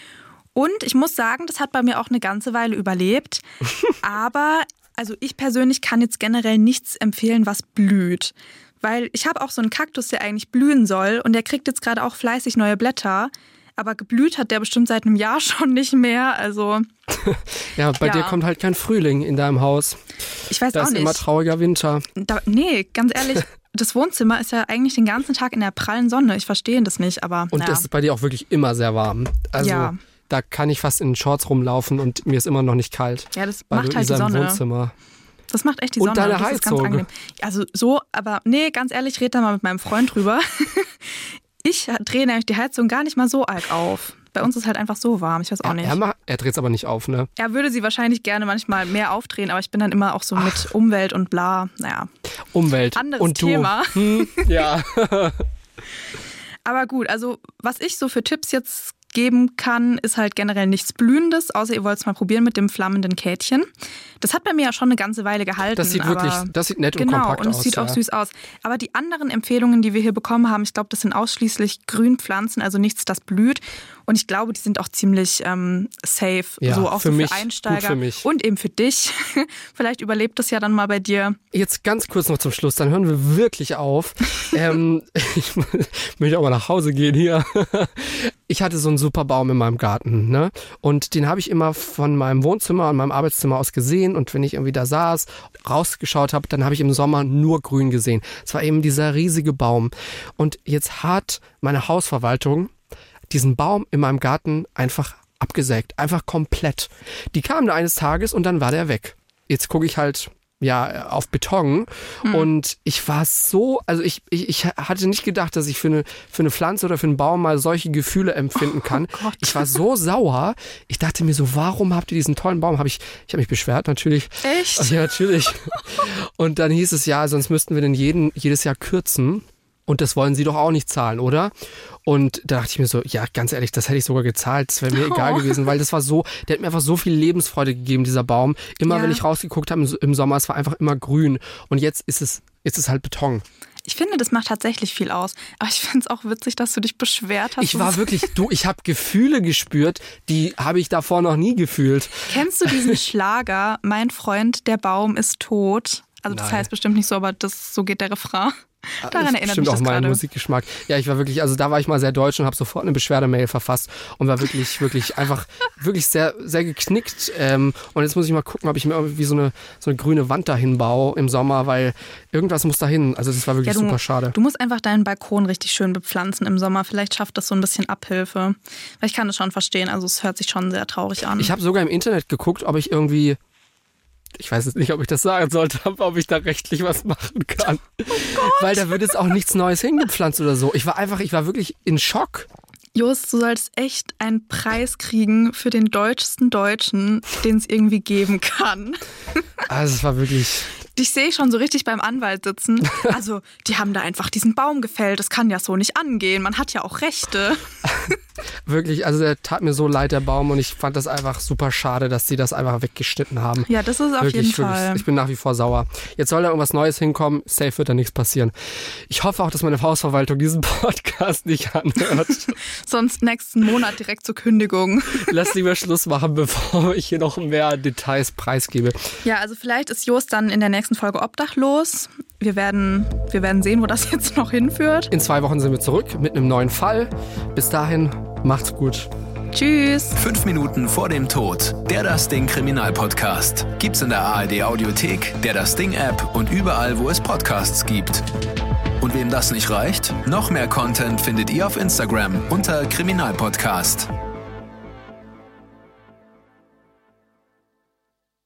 Und ich muss sagen, das hat bei mir auch eine ganze Weile überlebt. Aber also ich persönlich kann jetzt generell nichts empfehlen, was blüht. Weil ich habe auch so einen Kaktus, der eigentlich blühen soll. Und der kriegt jetzt gerade auch fleißig neue Blätter. Aber geblüht hat der bestimmt seit einem Jahr schon nicht mehr. Also ja, bei dir kommt halt kein Frühling in deinem Haus. Ich weiß auch nicht. Da ist immer trauriger Winter. Nee, ganz ehrlich, das Wohnzimmer ist ja eigentlich den ganzen Tag in der prallen Sonne. Ich verstehe das nicht, aber und das ist bei dir auch wirklich immer sehr warm. Also da kann ich fast in Shorts rumlaufen und mir ist immer noch nicht kalt. Ja, das macht halt die Sonne. Im Wohnzimmer. Das macht echt die Sonne. Und deine das ist ganz Heizung. angenehm. Also so, aber nee, ganz ehrlich, red da mal mit meinem Freund drüber. Ich drehe nämlich die Heizung gar nicht mal so arg auf. Bei uns ist halt einfach so warm, ich weiß auch nicht. Er dreht es aber nicht auf, ne? Er würde sie wahrscheinlich gerne manchmal mehr aufdrehen, aber ich bin dann immer auch so mit Umwelt und bla, naja. Umwelt anderes und du. Thema. Ja. Aber gut, also was ich so für Tipps jetzt geben kann, ist halt generell nichts Blühendes, außer ihr wollt es mal probieren mit dem flammenden Kätchen. Das hat bei mir ja schon eine ganze Weile gehalten. Das sieht nett und genau, kompakt aus. und es sieht auch süß aus. Aber die anderen Empfehlungen, die wir hier bekommen haben, ich glaube, das sind ausschließlich Grünpflanzen, also nichts, das blüht. Und ich glaube, die sind auch ziemlich safe, ja, so auch für so mich, für Einsteiger gut für mich. und eben für dich. Vielleicht überlebt das ja dann mal bei dir. Jetzt ganz kurz noch zum Schluss, dann hören wir wirklich auf. Ich möchte auch mal nach Hause gehen hier. Ich hatte so einen super Baum in meinem Garten, ne? Und den habe ich immer von meinem Wohnzimmer und meinem Arbeitszimmer aus gesehen. Und wenn ich irgendwie da saß, rausgeschaut habe, dann habe ich im Sommer nur grün gesehen. Es war eben dieser riesige Baum. Und jetzt hat meine Hausverwaltung diesen Baum in meinem Garten einfach abgesägt. Einfach komplett. Die kamen da eines Tages und dann war der weg. Jetzt gucke ich halt auf Beton und ich war so, also ich hatte nicht gedacht, dass ich für eine Pflanze oder für einen Baum mal solche Gefühle empfinden kann. Oh ich war so sauer. Ich dachte mir so, warum habt ihr diesen tollen Baum? Ich habe mich beschwert, natürlich. Echt? Ja, natürlich. Und dann hieß es, ja, sonst müssten wir den jedes Jahr kürzen. Und das wollen sie doch auch nicht zahlen, oder? Und da dachte ich mir so, ja, ganz ehrlich, das hätte ich sogar gezahlt. Das wäre mir egal gewesen, weil das war so, der hat mir einfach so viel Lebensfreude gegeben, dieser Baum. Immer wenn ich rausgeguckt habe im Sommer, es war einfach immer grün. Und jetzt ist es halt Beton. Ich finde, das macht tatsächlich viel aus. Aber ich finde es auch witzig, dass du dich beschwert hast. Ich war wirklich, ich habe Gefühle gespürt, die habe ich davor noch nie gefühlt. Kennst du diesen Schlager, Mein Freund, der Baum ist tot? Also das heißt bestimmt nicht so, aber so geht der Refrain. Daran erinnert mich das auch mein gerade. Musikgeschmack. Ja, ich war wirklich, also da war ich mal sehr deutsch und habe sofort eine Beschwerdemail verfasst und war wirklich einfach wirklich sehr, sehr geknickt. Und jetzt muss ich mal gucken, ob ich mir irgendwie so eine grüne Wand dahin baue im Sommer, weil irgendwas muss dahin. Also das war wirklich super schade. Du musst einfach deinen Balkon richtig schön bepflanzen im Sommer. Vielleicht schafft das so ein bisschen Abhilfe. Weil ich kann das schon verstehen. Also es hört sich schon sehr traurig an. Ich habe sogar im Internet geguckt, ob ich irgendwie, ich weiß jetzt nicht, ob ich das sagen sollte, aber ob ich da rechtlich was machen kann. Weil da wird jetzt auch nichts Neues hingepflanzt oder so. Ich war wirklich in Schock. Jost, du sollst echt einen Preis kriegen für den deutschesten Deutschen, den es irgendwie geben kann. Also es war wirklich... Dich sehe ich schon so richtig beim Anwalt sitzen. Also, die haben da einfach diesen Baum gefällt. Das kann ja so nicht angehen. Man hat ja auch Rechte. Wirklich, also der tat mir so leid, der Baum. Und ich fand das einfach super schade, dass sie das einfach weggeschnitten haben. Ja, das ist auf jeden Fall. Ich bin nach wie vor sauer. Jetzt soll da irgendwas Neues hinkommen. Safe wird da nichts passieren. Ich hoffe auch, dass meine Hausverwaltung diesen Podcast nicht anhört. Sonst nächsten Monat direkt zur Kündigung. Lass lieber Schluss machen, bevor ich hier noch mehr Details preisgebe. Ja, also vielleicht ist Jost dann in der nächsten Folge obdachlos. Wir werden sehen, wo das jetzt noch hinführt. In 2 Wochen sind wir zurück mit einem neuen Fall. Bis dahin, macht's gut. Tschüss. 5 Minuten vor dem Tod. Der Das Ding Kriminalpodcast. Gibt's in der ARD Audiothek, der Das Ding App und überall, wo es Podcasts gibt. Und wem das nicht reicht? Noch mehr Content findet ihr auf Instagram unter Kriminalpodcast.